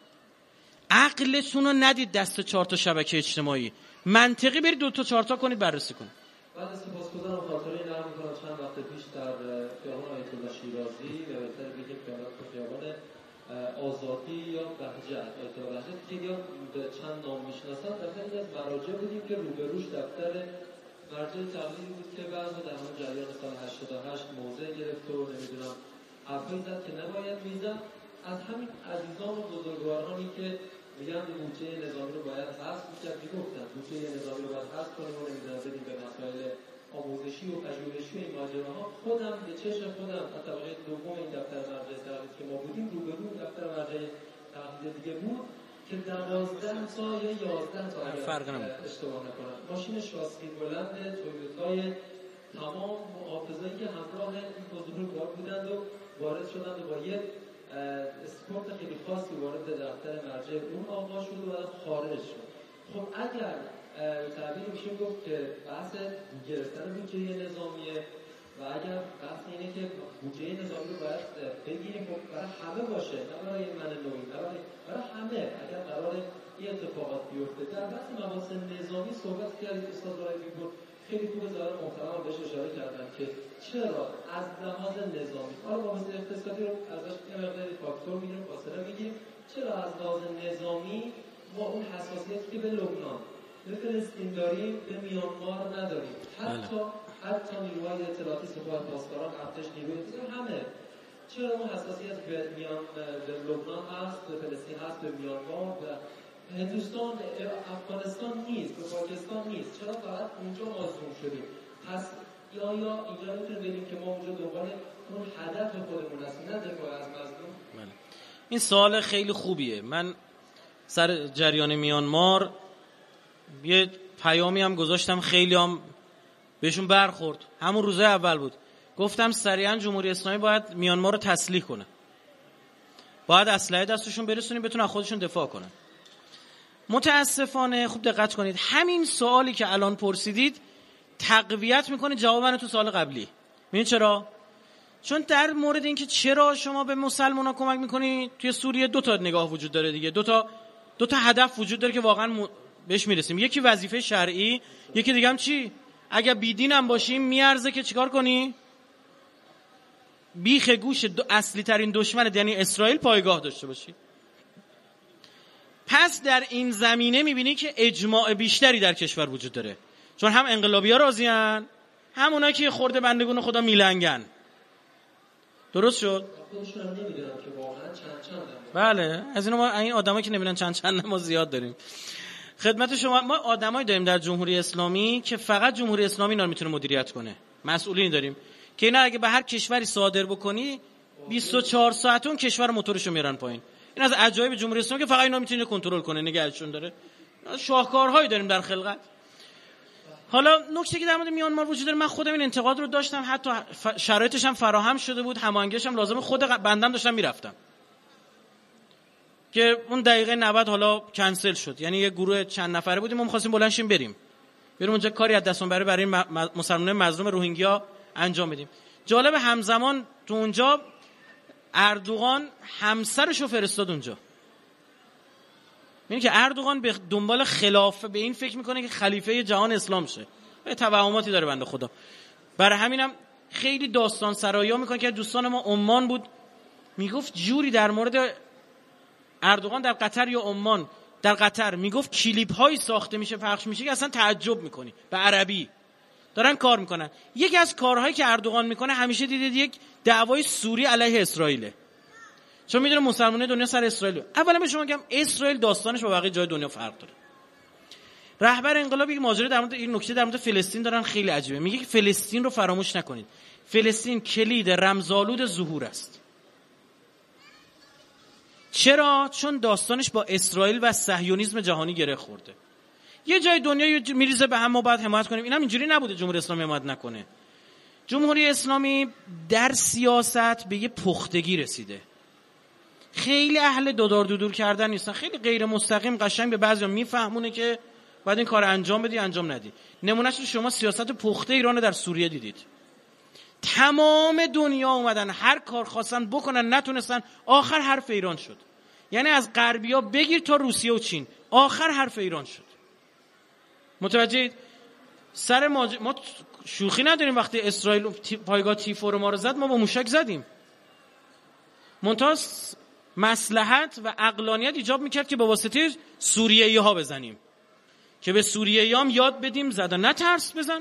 عقلتون رو ندید دست چهار تا شبکه اجتماعی. منطقی برید دو تا چهار تا کنید بررسی کنید. بعد از سپاسگزارم خاطره این نرم میکنم چند وقت پیش در خیابان آیت الله شیرازی یا بهتر بگیم خیابان آزادی یا بهجت آیت الله بهجت که یا به چند نام میشناسن، در خیلی از مراجع بودیم که روبروش دفتر مرجع تبلیغی بود که بعضا در همون جریان سال هشتاد و هشت موضع گرفت و نمیدونم حرفایی زد که نباید میزد. از همین عزیزان و بزرگوارانی که میگن بودجه نظامی رو باید حذف می‌کرد میگفتن بودجه نظامی رو باید حذف کنیم و نمیدونم بدیم به مسائل آموزشی و پژوهشی و این ماجراها. خودم به چشم خودم از طبقه دوم این دفتر مرجع تحقیق که ما بودیم روبرو دفتر مرجع تحقیق دیگه بود که دوازده تا یا یازده تا اگر اشتباه نکنم ماشین شاسکی بلند تویوتای تمام محافظایی که همراه این بزرگوار بودند و وارد شدند و با یک اسکورت خیلی خاصی وارد دفتر مرجع اون آقا شد و بعد خارج شد. خب اگر تعبیر میشه گفت که بحث گرفتن بودجه نظامیه و اگر بحث اینه که بودجه نظامی رو باید بگیریم خب برای همه باشه، نه برای من نوعی، برای برای همه. اگر قرار این اتفاقات بیفته در بحث مباحث نظامی صحبت کردید استاد رایفی بود، خیلی خوب ظاهر محترم بهش اشاره کردن که چرا از لحاظ نظامی، حالا مباحث اقتصادی رو ازش یه مقداری فاکتور میگیریم، فاصله میگیریم، چرا از لحاظ نظامی ما اون حساسیتی که به لبنان به فلسطین داریم به میانمار نداریم. حتی حتی نیروهای اطلاعاتی سپاه پاسداران ارتش نیروی همه چرا اون حساسیت به میان به لبنان هست، به فلسطین هست، به میانمار، به هندوستان، افغانستان نیست، به پاکستان نیست، چرا فقط اونجا مظلوم شدیم؟ پس یا یا اینجا میتونیم بگیم که ما اونجا دنبال اون هدف خودمون هستیم نه دفاع از مظلوم؟ این سوال خیلی خوبیه. من سر جریان میانمار یه پیامی هم گذاشتم، خیلی هم بهشون برخورد. همون روزه اول بود گفتم سریعا جمهوری اسلامی باید میانمار رو تسلیح کنه، باید اسلحه دستشون برسونیم بتونن خودشون دفاع کنن. متاسفانه خوب دقت کنید همین سوالی که الان پرسیدید تقویت میکنه جواب منو تو سوال قبلی. میدونید چرا؟ چون در مورد اینکه چرا شما به مسلمان‌ها کمک میکنید توی سوریه دو تا نگاه وجود داره دیگه، دو تا دو تا هدف وجود داره که واقعا م... بهش میرسیم. یکی وظیفه شرعی، یکی دیگه هم چی؟ اگه بیدین هم باشیم میارزه که چیکار کنی؟ بیخ گوش اصلی ترین دشمنت یعنی اسرائیل پایگاه داشته باشی. پس در این زمینه میبینی که اجماع بیشتری در کشور وجود داره، چون هم انقلابی‌ها راضی‌ان، هم اونایی که خورده بندگون خدا میلنگن. درست شد؟ خودشون هم نمیدونن که واقعا چند چند. بله، از این ما این آدمایی که نمیدونن چند چند ما زیاد داریم. خدمت شما، ما آدمایی داریم در جمهوری اسلامی که فقط جمهوری اسلامی اینا رو میتونه مدیریت کنه. مسئولین داریم که اینا اگه به هر کشوری صادر بکنی بیست و چهار ساعت اون کشور موتورشو میارن پایین. این از عجایب جمهوری اسلامی که فقط اینا میتونه کنترل کنه، نگهشون داره. شاهکارهایی داریم در خلقت. حالا نکته که در مورد میانمار وجود داره، من خودم این انتقاد رو داشتم، حتی شرایطش هم فراهم شده بود، هماهنگیش هم لازمه، خود بندم داشتم میرفتم که اون دقیقه نود حالا کنسل شد. یعنی یه گروه چند نفره بودیم، ما می‌خواستیم بلند شیم بریم بریم اونجا کاری از دستمون بره برای مسلمانان مظلوم روهینگیا انجام بدیم. جالب، همزمان تو اونجا اردوغان همسرش رو فرستاد اونجا. میگه که اردوغان به دنبال خلافه، به این فکر میکنه که خلیفه جهان اسلام شه. یه توهماتی داره بنده خدا. برای همینم خیلی داستان سرایا میکنه که دوستان ما عمان بود، میگفت جوری در مورد اردوغان در قطر یا عمان، در قطر میگفت کلیپ هایی ساخته میشه پخش میشه که اصلا تعجب میکنی، به عربی دارن کار میکنن. یکی از کارهایی که اردوغان میکنه همیشه دیدید یک دعوای سوری علیه اسرائیل، چون میدونه مسلمانای دنیا سر اسرائیل. اولا به شما میگم اسرائیل داستانش با بقیه جای دنیا فرق داره. رهبر انقلاب یک ماجرا در مورد این نکته در مورد فلسطین دارن خیلی عجیبه، میگه که فلسطین رو فراموش نکنید، فلسطین کلید رمزآلود ظهور است. چرا؟ چون داستانش با اسرائیل و صهیونیسم جهانی گره خورده. یه جای دنیا میریزه به هم، ما باید حمایت کنیم. اینم اینجوری نبوده جمهوری اسلامی حمایت نکنه. جمهوری اسلامی در سیاست به یه پختگی رسیده، خیلی اهل دودار دودور کردن نیستن، خیلی غیر مستقیم قشنگ به بعضیا میفهمونه که باید این کار انجام بدی انجام ندی. نمونهش شما سیاست پخته ایران در سوریه دیدید. تمام دنیا اومدن هر کار خواستن بکنن، نتونستن، آخر حرف ایران شد. یعنی از غربیا بگیر تا روسیه و چین، آخر حرف ایران شد. متوجهید؟ سر ماج... ما شوخی نداریم، وقتی اسرائیل تی... پایگاه تیفور ما رو زد، ما با موشک زدیم. منتها مصلحت و عقلانیت ایجاب میکرد که با واسطه سوریه‌ای ها بزنیم، که به سوریه‌ای هم یاد بدیم زدن، نه ترس بزن.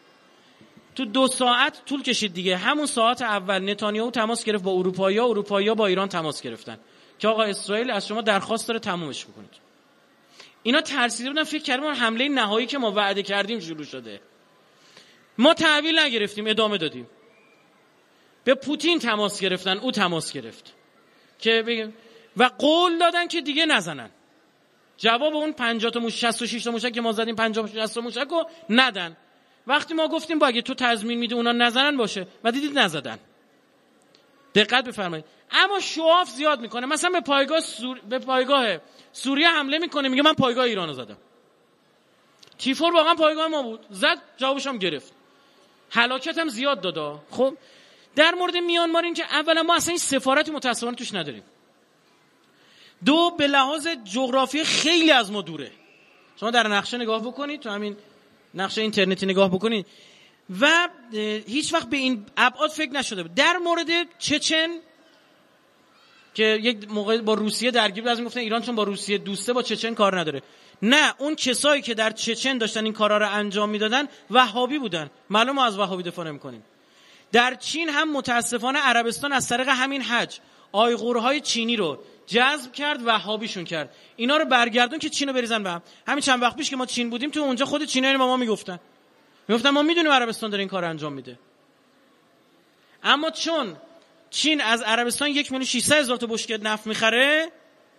تو دو ساعت طول کشید دیگه. همون ساعت اول نتانیاهو تماس گرفت با اروپایی‌ها، اروپایی‌ها با ایران تماس گرفتن که آقا اسرائیل از شما درخواست داره تمومش بکنید. اینا ترسیده بودن، فکر کردن حمله نهایی که ما وعده کردیم شروع شده. ما تحویل نگرفتیم، ادامه دادیم. به پوتین تماس گرفتن، او تماس گرفت که بگیم و قول دادن که دیگه نزنن. جواب اون پنجاه تا موشک، شصت و شش تا موشک که ما زدیم، پنجاه تا شصت تا موشک رو ندن. وقتی ما گفتیم با اگه تو تضمین میدی اونا نزنن باشه، و دیدید نزدن. دقت بفرمایید. اما شواف زیاد میکنه. مثلا به پایگاه سور... به پایگاه سوریه حمله میکنه، میگه من پایگاه ایرانو زدم. تیفور واقعا پایگاه ما بود، زد، جوابش هم گرفت. هلاکت هم زیاد دادا. خب در مورد میانمار این که اولا ما اصلا این سفارتی متأسفانه توش نداریم. دو، به لحاظ جغرافی خیلی از ما دوره. شما در نقشه نگاه بکنید، تو همین نقشه اینترنتی نگاه بکنید و هیچ وقت به این ابعاد فکر نشده بود. در مورد چچن که یک موقع با روسیه درگیر بود، از این گفتن ایران چون با روسیه دوسته با چچن کار نداره. نه، اون کسایی که در چچن داشتن این کارا رو انجام میدادن وهابی بودن. معلومه ما از وهابی دفاع نمی‌کنیم. در چین هم متاسفانه عربستان از طریق همین حج آیغورهای چینی رو جذب کرد، وهابیشون کرد. اینا رو برگردون که چینو بریزن به هم. همین چند وقت پیش که ما چین بودیم، تو اونجا خود چینی‌ها با ما میگفتن میگفتن ما میدونیم عربستان داره این کارو انجام میده. اما چون چین از عربستان یک میلیون و ششصد هزار تا بشکه نفت میخره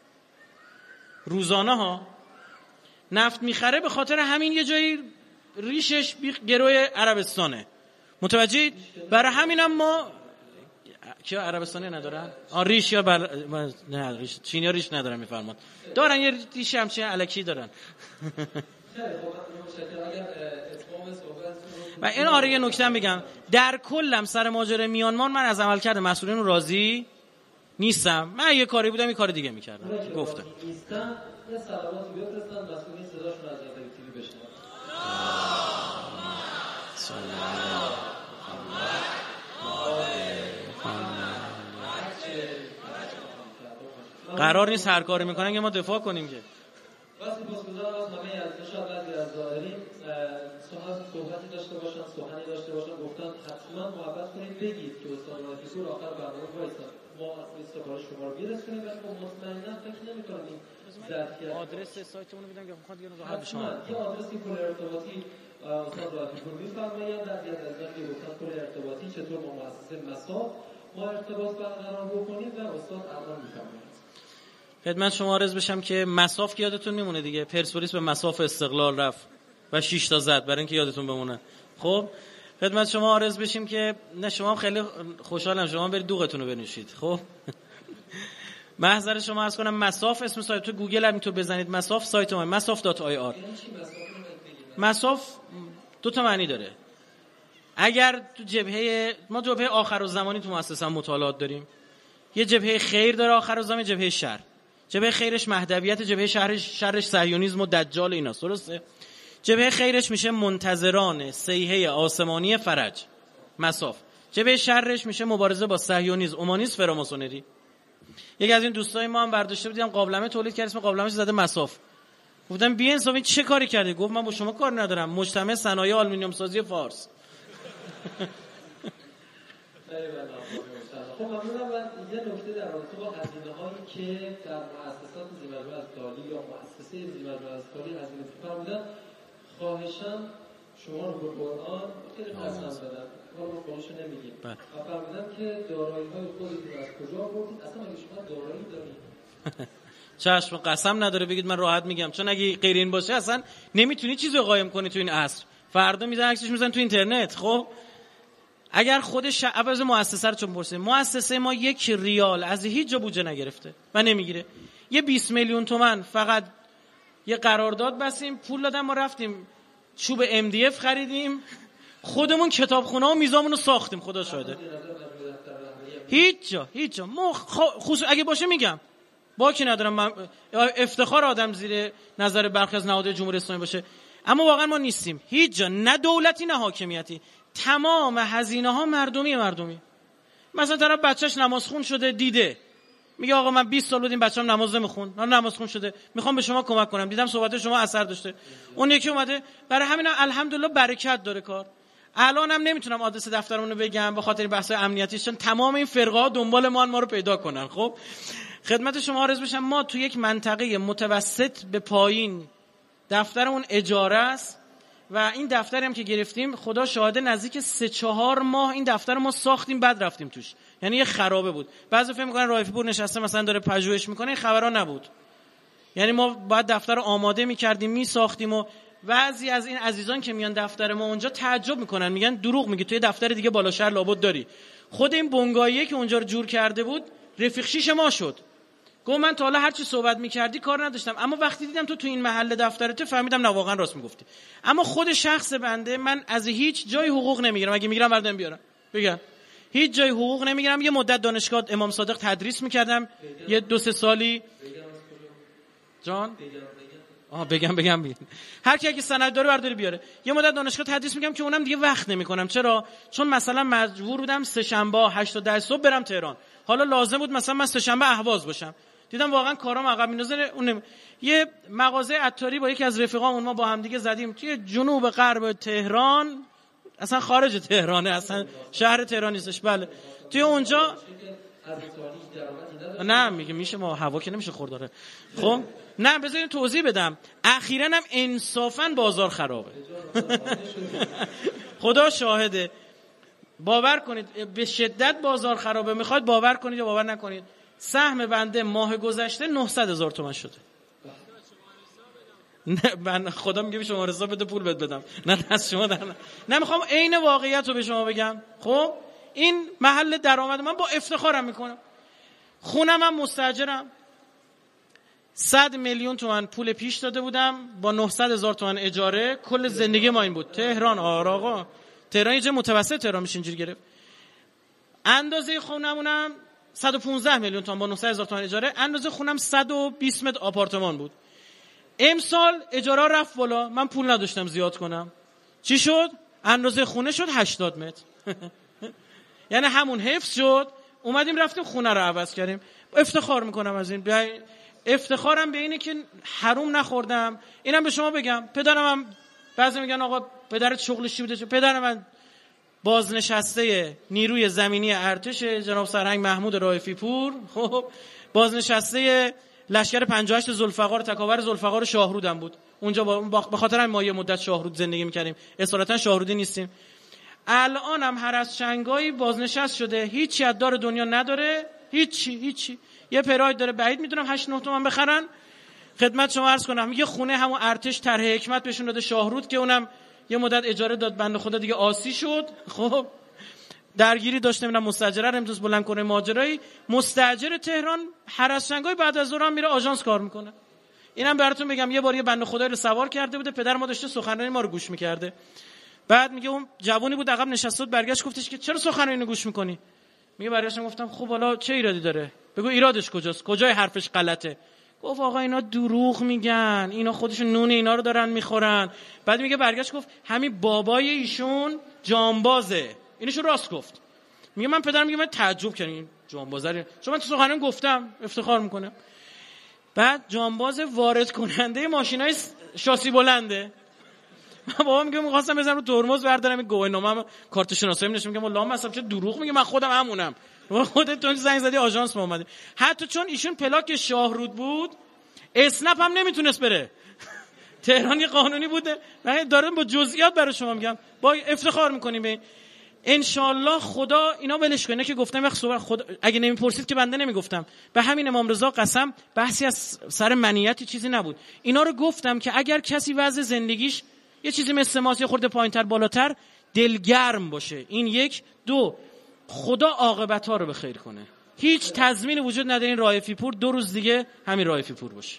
روزانه ها، نفت میخره، به خاطر همین یه جایی ریشش گروه عربستانه. متوجهید؟ برای همینم ما که عربستانی ندارن، آ ریش یا بر... نه ریش چینی ها ریش ندارن میفرمان، دارن یه ریش همچین الکی دارن. و این آره یه نکته هم بگم، در کلم سر ماجرای میانمار من از عملکرد مسئولین راضی نیستم. من یه کاری بودم یه کار دیگه میکردم. گفتم نیستم یه سلامتی بفرستن مسئولین صداشون از جلوی تیوی بشنون. قرار نیست هر کاری میکنن که ما دفاع کنیم که. واسه بسیار از همه از شاید بعضی از ظاهرین صحبتی داشته باشن، سخنی داشته باشن، گفتن حتما محبت کنید بگید که استاد رائفی پور آخر برنامه وایسن ما استفاده شما رو برسونیم. ولی مطمئنا فکر نمی‌کنم این ظرفیت آدرس سایتمون رو بدم که بخواد دیگه راحت بشه. یه آدرسی پول ارتباطی استاد رائفی پور می‌فرمایند در یه از که گفتن پول ارتباطی چطور با مؤسسه مساف ما ارتباط برقرار بکنیم و استاد الان می‌فرمایند. خدمت شما عرض بشم که مساف که یادتون میمونه دیگه، پرسپولیس به مساف استقلال رفت و شش تا زد برای اینکه یادتون بمونه. خب خدمت شما عرض بشیم که نه شما خیلی خوشحالم شما برید دوغتون رو بنوشید. خب محضر شما عرض کنم مساف اسم سایت تو گوگل هم تو بزنید مساف سایت ما مساف دات آی آر. مساف دو تا معنی داره. اگر تو جبهه ما جبهه آخرالزمانی تو مؤسسه مطالعات داریم، یه جبهه خیر داره آخرالزمان، جبهه شر. جبهه خیرش مهدویت، جبهه شرش شرش صهیونیسم و دجال ایناست، درسته؟ جبهه خیرش میشه منتظران صیحه آسمانی فرج مساف. جبهه شرش میشه مبارزه با صهیونیسم، اومانیسم، فراماسونری. یکی از این دوستای ما هم برداشته بود دیدم قابلمه تولید کرد اسم قابلمه‌اش زده مساف. گفتم بی انصافی چه کاری کردی؟ گفت من با شما کار ندارم، مجتمع صنایع آلومینیوم سازی فارس. خب ممنونم. من یه نکته در رابطه با هزینه‌هایی که در مؤسسات ذی‌مجموعه از تالی یا مؤسسه ذی‌مجموعه از تالی هزینه فرمودن، خواهشاً شما رو به قرآن خیلی قسم دادن، ما رو خودشو نمیگیم و فرمودن که دارایی‌های خودتون از کجا آوردید، اصلا اگه شما دارایی دارید چشم قسم نداره بگید، من راحت میگم، چون اگه غیر این باشه اصلا نمیتونی چیزی رو قایم کنی تو این عصر. فردا میذارن عکسش میذارن تو اینترنت. خب اگر خودش عوض مؤسسه رو چون پرسه، مؤسسه ما یک ریال از هیچ جا بودجه نگرفته و نمیگیره. یه بیست میلیون تومان فقط یه قرارداد بستیم، پول دادم، ما رفتیم چوب ام دی اف خریدیم، خودمون کتابخونه و میزامون رو ساختیم. خدا شاهده هیچ جا هیچ جا ما خصوص اگه باشه میگم باکی ندارم، من افتخار آدم زیر نظر برخی از نهادهای جمهوری اسلامی باشه، اما واقعا ما نیستیم هیچ جا، نه دولتی نه حاکمیتی. تمام هزینه ها مردمی مردمی. مثلا طرف بچهش نمازخون شده دیده، میگه آقا من بیست سال بود این بچه‌م نماز نمیخوند، الان نمازخون شده، میخوام به شما کمک کنم، دیدم صحبت شما اثر داشته. اون یکی اومده، برای همین الحمدلله برکت داره کار. الانم نمیتونم آدرس دفترمون رو بگم به خاطر بحث‌های امنیتی، چون تمام این فرقه‌ها دنبال ما ما رو پیدا کنن. خب خدمت شما عرض بشم ما تو یک منطقه متوسط به پایین دفترمون اجاره است و این دفتری هم که گرفتیم خدا شاهده نزدیک سه چهار ماه این دفتر ما ساختیم بعد رفتیم توش، یعنی یه خرابه بود. بعضی فکر می‌کنن رائفی پور نشسته مثلا داره پژوهش میکنه، این خبرا نبود. یعنی ما بعد دفتر رو آماده می‌کردیم می‌ساختیم و بعضی از این عزیزان که میان دفتر ما اونجا تعجب میکنن، میگن دروغ میگی توی دفتر دیگه بالا شهر لابد داری. خود این بنگاهیه که اونجا رو جور کرده بود رفیق شیش ما شد. گفت من تا حالا هر چی صحبت می‌کردی کار نداشتم، اما وقتی دیدم تو تو این محل دفترته فهمیدم نه واقعا راست میگفتی. اما خود شخص بنده من از هیچ جای حقوق نمیگیرم، اگه میگیرم بردم بیارم بگم هیچ جای حقوق نمیگیرم. یه مدت دانشگاه امام صادق تدریس می‌کردم یه دو سه سالی. جان آها بگم بگم بگم هر کی اگه سند داره برداره بیاره. یه مدت دانشگاه تدریس میگم که اونم دیگه وقت نمیکنم. چرا؟ چون مثلا مجبور بودم سه شنبه هشت تا ده صبح برم تهران، حالا لازم بود مثلا من سه شنبه اهواز باشم، دیدم واقعا کارام عقب میندازه. اون یه مغازه عطاری با یکی از رفیقامون ما با هم دیگه زدیم توی جنوب غرب تهران، اصلا خارج تهرانه، اصلا شهر تهران نیستش. بله توی اونجا نه میگه میشه ما هوا که نمیشه خورداره. خب نه بذارین توضیح بدم. اخیراً هم انصافاً بازار خرابه. خدا شاهده. باور کنید به شدت بازار خرابه. میخواید باور کنید یا باور نکنید، سهم بنده ماه گذشته نهصد هزار تومان شده. نه من خدا میگه به شما حساب بده پول بد بدم، نه دست شما در نه, نه میخوام عین واقعیت رو به شما بگم. خب این محل درآمد من با افتخارم میکنم. خونم هم مستاجرم، صد میلیون تومان پول پیش داده بودم با نهصد هزار تومان اجاره. کل زندگی ما این بود. تهران آره آقا تهران یه جای متوسط تهران میشه اینجوری گرفت. اندازه خونمونم صد و پانزده میلیون تومان با نهصد هزار تومان اجاره. اندازه خونم صد و بیست متر آپارتمان بود. امسال اجاره رفت بالا، من پول نداشتم زیاد کنم. چی شد؟ اندازه خونه شد هشتاد متر. یعنی همون حفظ شد اومدیم رفتیم خونه رو عوض کردیم. افتخار میکنم از این، افتخارم به اینه که حروم نخوردم. اینم به شما بگم، پدرم هم بعضی میگن آقا پدرت شغلش چی بوده؟ پدرم من بازنشسته نیروی زمینی ارتش جناب سرهنگ محمود رائفی پور، خب بازنشسته لشکر پنجاه و هشت ذوالفقار تکاور ذوالفقار شاهرودم بود. اونجا به خاطر همین ما یه مدت شاهرود زندگی میکردیم، اصالتا شاهرودی نیستیم. الان هم هر از چنگایی بازنشست شده، هیچی از دار دنیا نداره، هیچی هیچی. یه پراید داره، بعید میدونم هشت نه تومن بخرن. خدمت شما عرض کنم یه خونه همون ارتش طرح حکمت بهشون داده شاهرود که اونم یه مدت اجاره داد، بنده خدا دیگه آسی شد. خب درگیری داشته، میرم مستاجره رو امروز بلند کنه ماجرایی. مستاجر تهران هر از چنگایی بعد از ظهر میره آژانس کار میکنه. اینم براتون بگم یه بار یه بنده خدایی رو سوار کرده بوده، پدر ما داشته سخنرانی ما رو گوش میکرده. بعد میگه اون جوونی بود عقب نشسته بود، برگشت گفتش که چرا سخنرانی رو گوش میکنی؟ میگه برگشتم گفتم خب حالا چه ایرادی داره؟ بگو ایرادش کجاست؟ کجای حرفش غلطه؟ گفت آقا اینا دروغ میگن، اینا خودشون نون اینا رو دارن میخورن. بعد میگه برگشت گفت همین بابای ایشون جانبازه، اینشو راست گفت. میگه من پدرم میگه من تعجب کردم این جانبازه، چون من تو سخنرانی گفتم افتخار میکنه. بعد جانباز وارد کننده ماشینای شاسی بلنده. بابا میگه می‌خواستم بزنم رو ترمز بردارم، این گواهینامه‌ام کارت شناساییم نشون، میگم والله مثلا چه دروغ میگه، من خودم همونم. خودت تو زنگ زدی آژانس ما اومدیم. حتی چون ایشون پلاک شاهرود بود اسنپ هم نمیتونست بره. تهران یه قانونی بوده. من دارم با جزئیات برای شما میگم، با افتخار میکنیم به ان شاء الله. خدا اینا ولش کنه که گفتم وقت صبح خدا اگه نمیپرسید که بنده نمیگفتم. به همین امام رضا قسم بحثی از سر منیتی چیزی نبود. اینا رو گفتم که اگر کسی وضع زندگیش یه چیزی مثل ماست، یه خورده پایینتر بالاتر، دلگرم باشه. این یک. دو، خدا عاقبت‌ها رو به خیر کنه. هیچ تضمین وجود نداره این رائفی پور دو روز دیگه همین رائفی پور باشه.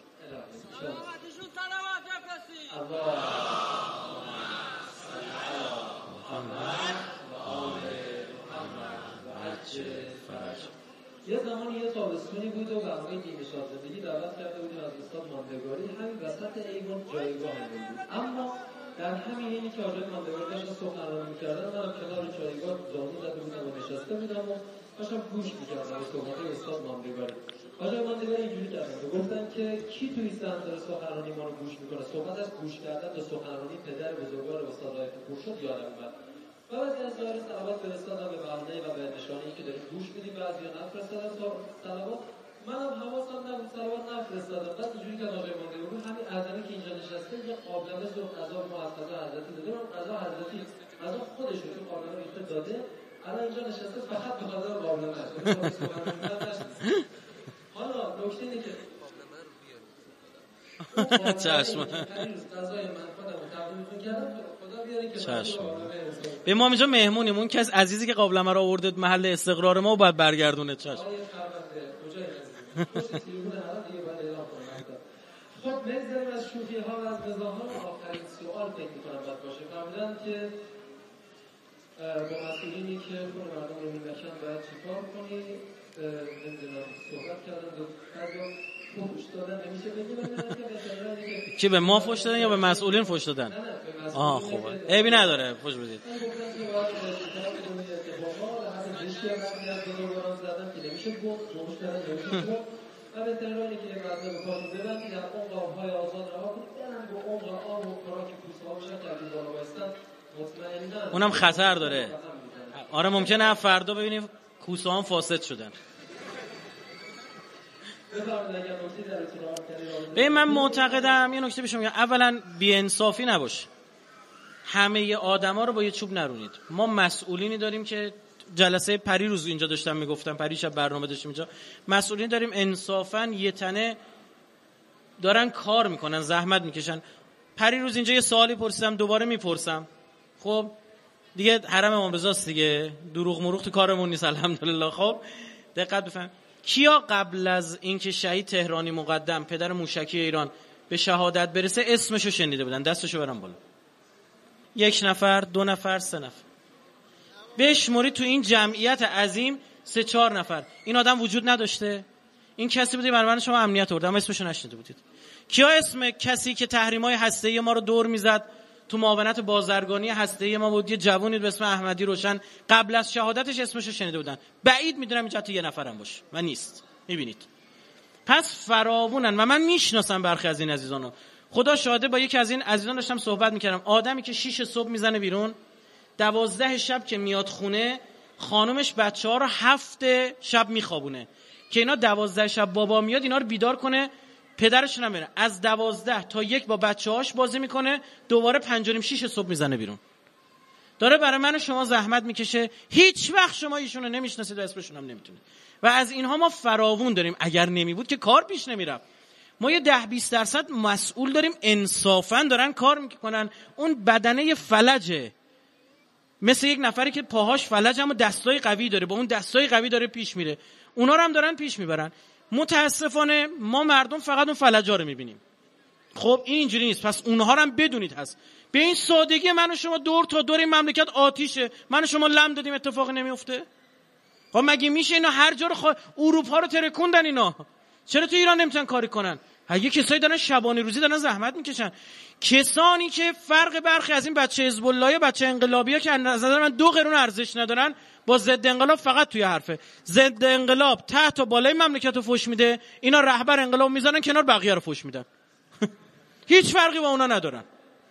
یه زمانی یه تابستونی بود و برنامه دین شاهزادگی دعوت کرده بودیم از استاد ماندگاری، همین وسط ایوان جایگاه همون بود. اما در همین اینی که آقای ماندگاری داشتن سخنرانی می‌کردن، من کنار جایگاه زانو زده بودم و نشسته بودم و داشتم گوش می‌کردم به صحبت‌های استاد ماندگاری. آقای ماندگاری اینجوری کردن و گفتن که کی توی صحنه داره سخنرانی ما رو گوش می‌کنه. صحبت از گوش کردن به سخنرانی پدر بزرگوار استاد رائفی پور شد یادم اومد. بعضی از ظاهر صلوات فرستادن به بهانه و به نشانه‌ای که داریم گوش میدیم، بعضیا نفرستادن صلوات. منم حواسم نبود صلوات نفرستادم. بعد اینجوری که آقای ماندگاری بود همین اذانی که اینجا نشسته یه قابلمه ذوق غذا ما از غذا حضرتی داده، من غذا حضرتی غذا خودش رو قابلمه ریخته داده، الان اینجا نشسته فقط به خاطر قابلمه است. حالا نکته اینه که چشم غذای من خودم تقدیم می‌کردم، خدا بیاره که چشم. به ما اینجا مهمونیم، اون کس عزیزی که قابلمه رو آورده محل استقرار ما باید برگردونه. چشم. خب بگذاریم از شوخی ها و از مزاح ها. آخرین سوال فکر می‌کنم باید باشه. فهمیدن که با مسئولینی که خون مردم رو می‌بخشن باید چیکار کنی؟ نمیدونم صحبت کردن دو بعضیا فحش دادن نمیشه بگیم که کی به ما فحش دادن یا به مسئولین فحش دادن؟ نه نه به مسئولین. آها خوبه. عیبی نداره فحش بدید. من گفتم که باید اتفاقا در حد دشتی هم از بزرگواران زدن که نمیشه گفت، فحش دادن نمیشه گفت. و بهترینه که یک وزنه به پاشون ببندی در عمق آبهای آزاد رها کنید، برن با عمق آب و خوراک کوسه ها بشن که از این بالا بایستن مطمئنن. اونم خطر داره. آره ممکنه فردا ببینیم کوسه ها فاسد شدن. به من معتقدم یه نکته بهشون میگم، اولا بی‌انصافی نباشه. همه آدما رو با یه چوب نرونید. ما مسئولینی داریم که جلسه پری روز اینجا داشتم میگفتم، پری شب برنامه داشتیم اینجا، مسئولین داریم انصافا یه تنه دارن کار میکنن، زحمت میکشن. پری روز اینجا یه سوالی پرسیدم دوباره میپرسم، خب دیگه حرم امام رضاست دیگه، دروغ مروغ تو کارمون نیست الحمدلله. خب دقت بفهم، کیا قبل از اینکه شهید تهرانی مقدم پدر موشکی ایران به شهادت برسه اسمشو شنیده بودن؟ دستشو برام بالا. یک نفر، دو نفر، سه نفر. بشموری تو این جمعیت عظیم سه چهار نفر این آدم وجود نداشته؟ این کسی بوده برای من شما امنیت آورد اما اسمشو نشنیده بودید. کیا اسم کسی که تحریم‌های هسته‌ای ما رو دور میزد تو معاونت بازرگانی هسته‌ای ما بود، یه جوونی به اسم احمدی روشن قبل از شهادتش اسمش رو شنیده بودن. بعید میدونم اینجا تو یه نفرم باشه و نیست. میبینید پس فراوونن و من میشناسم برخی از این عزیزانو. خدا شاهده با یکی از این عزیزان داشتم صحبت میکردم. آدمی که شیش صبح میزنه بیرون، دوازده شب که میاد خونه، خانومش بچه ها رو هفت شب میخوابونه که اینا دوازده شب بابا میاد اینا رو بیدار کنه، پدرش نمیره. از دوازده تا یک با بچه هاش بازی میکنه، دوباره پنج و نیم شیش صبح میزنه بیرون. داره برای من و شما زحمت میکشه. هیچ وقت شما ایشونو نمیشناسید و اسمشون هم نمیتونید. و از اینها ما فراوون داریم. اگر نمی بود که کار پیش نمیرفت. ما یه ده بیست درصد مسئول داریم انصافا دارن کار میکنن. اون بدنه فلجه، مثل یک نفری که پاهاش فلج اما دستای قوی داره، با اون دستای قوی داره پیش میره. اونا رو هم دارن پیش میبرن. متاسفانه ما مردم فقط اون فلجا رو میبینیم. خب این اینجوری نیست. پس اونها رو هم بدونید هست. به این سادگی من و شما دور تا دور این مملکت آتیشه، من و شما لم دادیم اتفاقی نمیفته. خب مگه میشه اینا هر جا رو خوا... اروپا رو ترکوندن اینا، چرا تو ایران نمیتونن کاری کنن؟ هر کسایی دارن شبانه روزی دارن زحمت میکشن. کسانی که فرق برخی از این بچه حزب الله یا بچه انقلابی‌ها که از نظر من دو قرون ارزش ندارن با ضد انقلاب فقط توی حرفه. ضد انقلاب تحت و بالای مملکت رو فوش میده، اینا رهبر انقلاب میذارن کنار، بقیه رو فوش میدن. هیچ فرقی با اونا ندارن.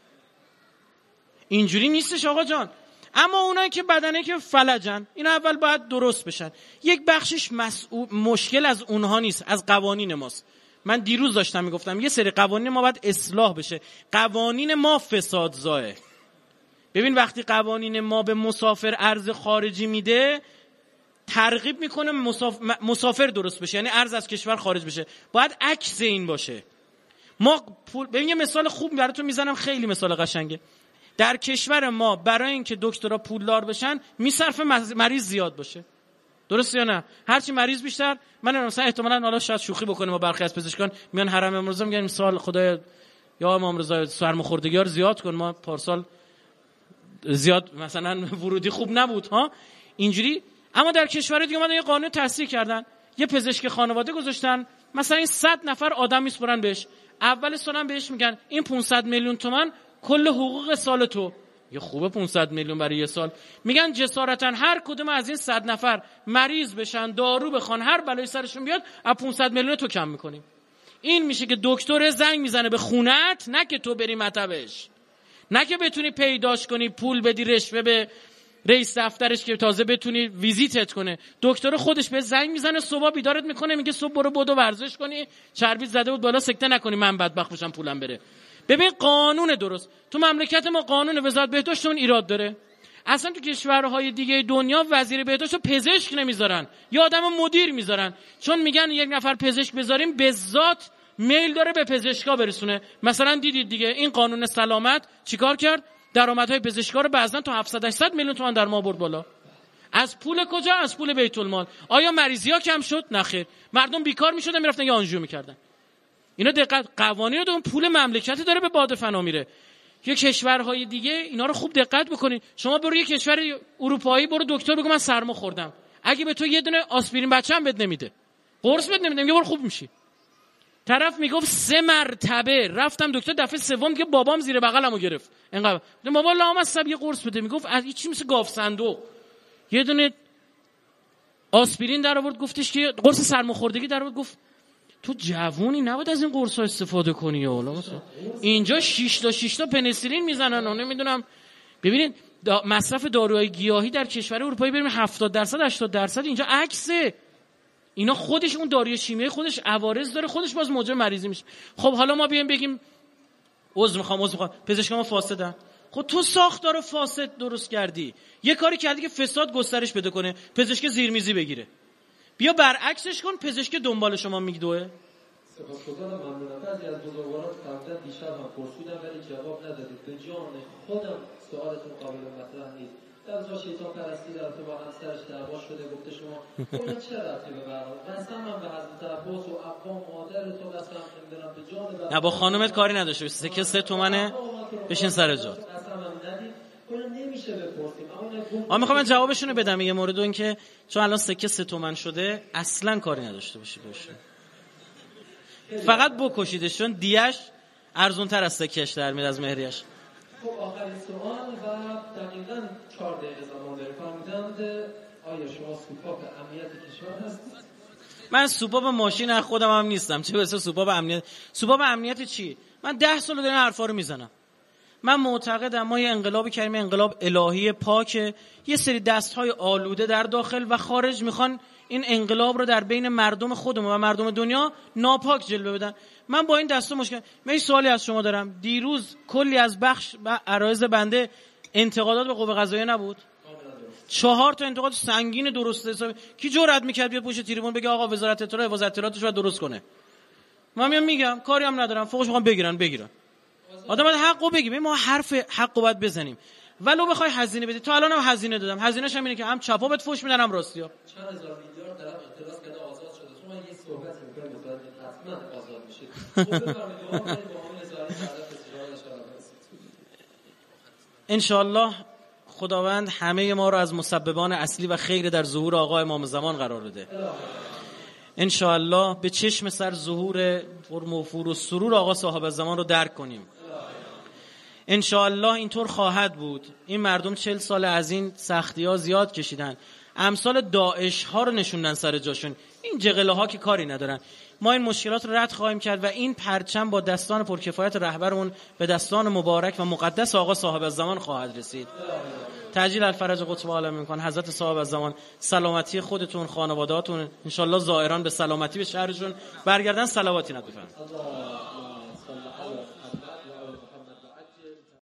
اینجوری نیستش آقا جان. اما اونایی که بدنه که فلجن، اینا اول باید درست بشن. یک بخشش مسئول... مشکل از اونها نیست، از قوانین ماست. من دیروز داشتم میگفتم یه سری قوانین ما باید اصلاح بشه. قوانین ما فسادزاه. ببین وقتی قوانین ما به مسافر ارز خارجی میده، ترغیب میکنه مسافر, مسافر درست بشه، یعنی ارز از کشور خارج بشه. باید عکس این باشه. ما پول... ببین یه مثال خوب براتون میزنم، خیلی مثال قشنگه. در کشور ما برای اینکه دکترها پولدار بشن میصرفه مریض زیاد باشه. درسته یا نه؟ هرچی مریض بیشتر، من مثلا احتمالاً حالا شاید شوخی بکنیم با برخی از پزشکان میان حرم امروزه میگن سال خدایا یا امام رضا سرماخوردگی ها رو زیاد کن، ما پارسال زیاد مثلا ورودی خوب نبود ها اینجوری. اما در کشور دیگه اومدن یه قانون تصدیق کردن، یه پزشک خانواده گذاشتن، مثلا این صد نفر آدم میسپرن بهش، اول سالم بهش میگن این پانصد میلیون تومان کل حقوق سال تو. یه خوبه پانصد میلیون برای یه سال. میگن جسارتا هر کدوم از این صد نفر مریض بشن، دارو بخوان، هر بلای سرشون بیاد، از پانصد میلیون تو کم میکنیم. این میشه که دکتر زنگ میزنه به خونت، نه که تو بری مطبش، نه که بتونی پیداش کنی، پول بدی رشوه به رئیس دفترش که تازه بتونی ویزیتت کنه. دکتر خودش به زنگ میزنه، صبح بیدارت میکنه، میگه صبح برو بدو ورزش کنی، چربیت زده بود بالا، سکته نکنی، من بدبخت بشم پولم بره. ببین قانون درست تو مملکت ما، قانون وزارت بهداشت اون ایراد داره. اصلا تو کشورهای دیگه دنیا وزیر بهداشت رو پزشک نمیذارن، یا آدم مدیر میذارن، چون میگن یک نفر پزشک بذاریم به ذات میل داره به پزشکا برسونه. مثلا دیدید دیگه این قانون سلامت چیکار کرد؟ درآمدهای پزشکا رو بعضن تا هفتصد هشتصد میلیون تومان در ما برد بالا. از پول کجا؟ از پول بیت المال. آیا مریضی‌ها کم شد؟ نه خیر. مردم بیکار میشدن، میرفتن یه آنژیو میکردن. اینا دقت قوانین رو، پول مملکتی داره به باد فنا میره. یه کشورهای دیگه اینا رو خوب دقت بکنید. شما برو یه کشور اروپایی، برو دکتر بگو من سرما خوردم، اگه به تو یه دونه آسپرین بچه‌م بد نمیده، قرص بد نمیده، میگه برو خوب میشی. طرف میگفت سه مرتبه رفتم دکتر، دفعه سوم که بابام زیر بغلمو گرفت اینقدر بابا لامصب یه قرص بده، میگفت از چی مثل گاف صندوق یه دونه آسپرین در آورد، گفتش که قرص سرماخوردگی در آورد، گفت تو جوونی نباید از این قرصا استفاده کنی. حالا مثلا اینجا شش تا شش تا پنیسیلین میزنن و نمیدونم. ببینید دا مصرف داروهای گیاهی در کشور اروپایی بریم هفتاد درصد هشتاد درصد، اینجا عکسه. اینا خودش اون داروی شیمیایی خودش عوارض داره، خودش باز موجب مریضی میشه. خب حالا ما بیایم بگیم عذر میخوام عذر میخوام پزشکا ما فاسدن. خب تو ساختار فاسد درست کردی، یه کاری کردی که فساد گسترش بده کنه، پزشک زیرمیزی بگیره. بیا برعکسش کن، پزشک دنبال شما میگدوه. سپاسگزارم، ممنونم. بعضی از بزرگواران قبلا دیشب هم پرسیدم ولی جواب ندادید. به جان خودم سوالتون قابل مطرح نیست. در جا شیطان پرستی در تو با همسرش دعوا شده، گفته شما اون چه ربطی به برنامه؟ قسم من به حضرت عباس و عبا مادر تو قسم نمیدونم به جان. نه با خانومت کاری نداشته باشه، سکه سه تومنه بشین سر جات. قسمم ندید. نمیشه بپرسیم. اما میخوام من جوابشون رو بدم. یه مورد اون که چون الان سکه سه تومن شده اصلا کاری نداشته باشی باشه، فقط بکشیدش، چون دیش ارزون تر از سکهش در میاد از مهریش. خب آخرین سوال و دقیقاً چهار دقیقه زمان داره. فرمودند آیا شما سوپاپ امنیت کشور هست؟ من سوپاپ ماشین از خودم هم نیستم، چه برسه سوپاپ امنیت. سوپاپ امنیت چی؟ من ده سال دارم حرفا رو میزنم. من معتقدم ما یه انقلابی کردیم، انقلاب الهی پاکه، یه سری دستهای آلوده در داخل و خارج میخوان این انقلاب رو در بین مردم خودمون و مردم دنیا ناپاک جلوه بدن. من با این دستا مشکل. من یه سوالی از شما دارم. دیروز کلی از بخش و عرایض بنده انتقادات به قوه قضاییه نبود؟ چهار تا انتقاد سنگین درست حسابی. کی جرئت میکرد بیاد پشت تریبون بگه آقا وزارت اطلاعات حفاظت اطلاعاتش رو درست کنه؟ من میام میگم کاری هم ندارم، فوقش میخوام بگیرن بگیرن. آدم باید حقو بگه. ما حرف حقو باید بزنیم. ولو بخوای هزینه بدی. تا الانم هزینه دادم. هزینه‌ش هم اینه که هم چپا بهت فوش میدن هم راستیا. چند هزار میلیارد طرف اعتراض کرده آزاد شده. شما یه صحبت می‌کنید متوجه حتما آزاد میشید. خب بفرمایید دعا کنید با همین نظارت سعادت فستیوال اشاره ان شاء الله خداوند همه ما رو از مسببان اصلی و خیر در ظهور آقا امام زمان قرار بده. ان شاء الله به چشم سر ظهور پرموفور و سرور آقا صاحب زمان رو درک کنیم. ان شاء الله اینطور خواهد بود. این مردم چهل سال از این سختی‌ها زیاد کشیدن. امثال داعش ها رو نشوندن سر جاشون. این جغله ها که کاری ندارن. ما این مشکلات رو رد خواهیم کرد و این پرچم با دستان پرکفایت رهبرمون به دستان مبارک و مقدس آقا صاحب الزمان خواهد رسید. تعجیل الفرج قطب عالمین کن. حضرت صاحب الزمان سلامتی خودتون، خانواده‌هاتون، ان شاء الله زائران به سلامتی به شهرشون برگردن. صلواتی ندید.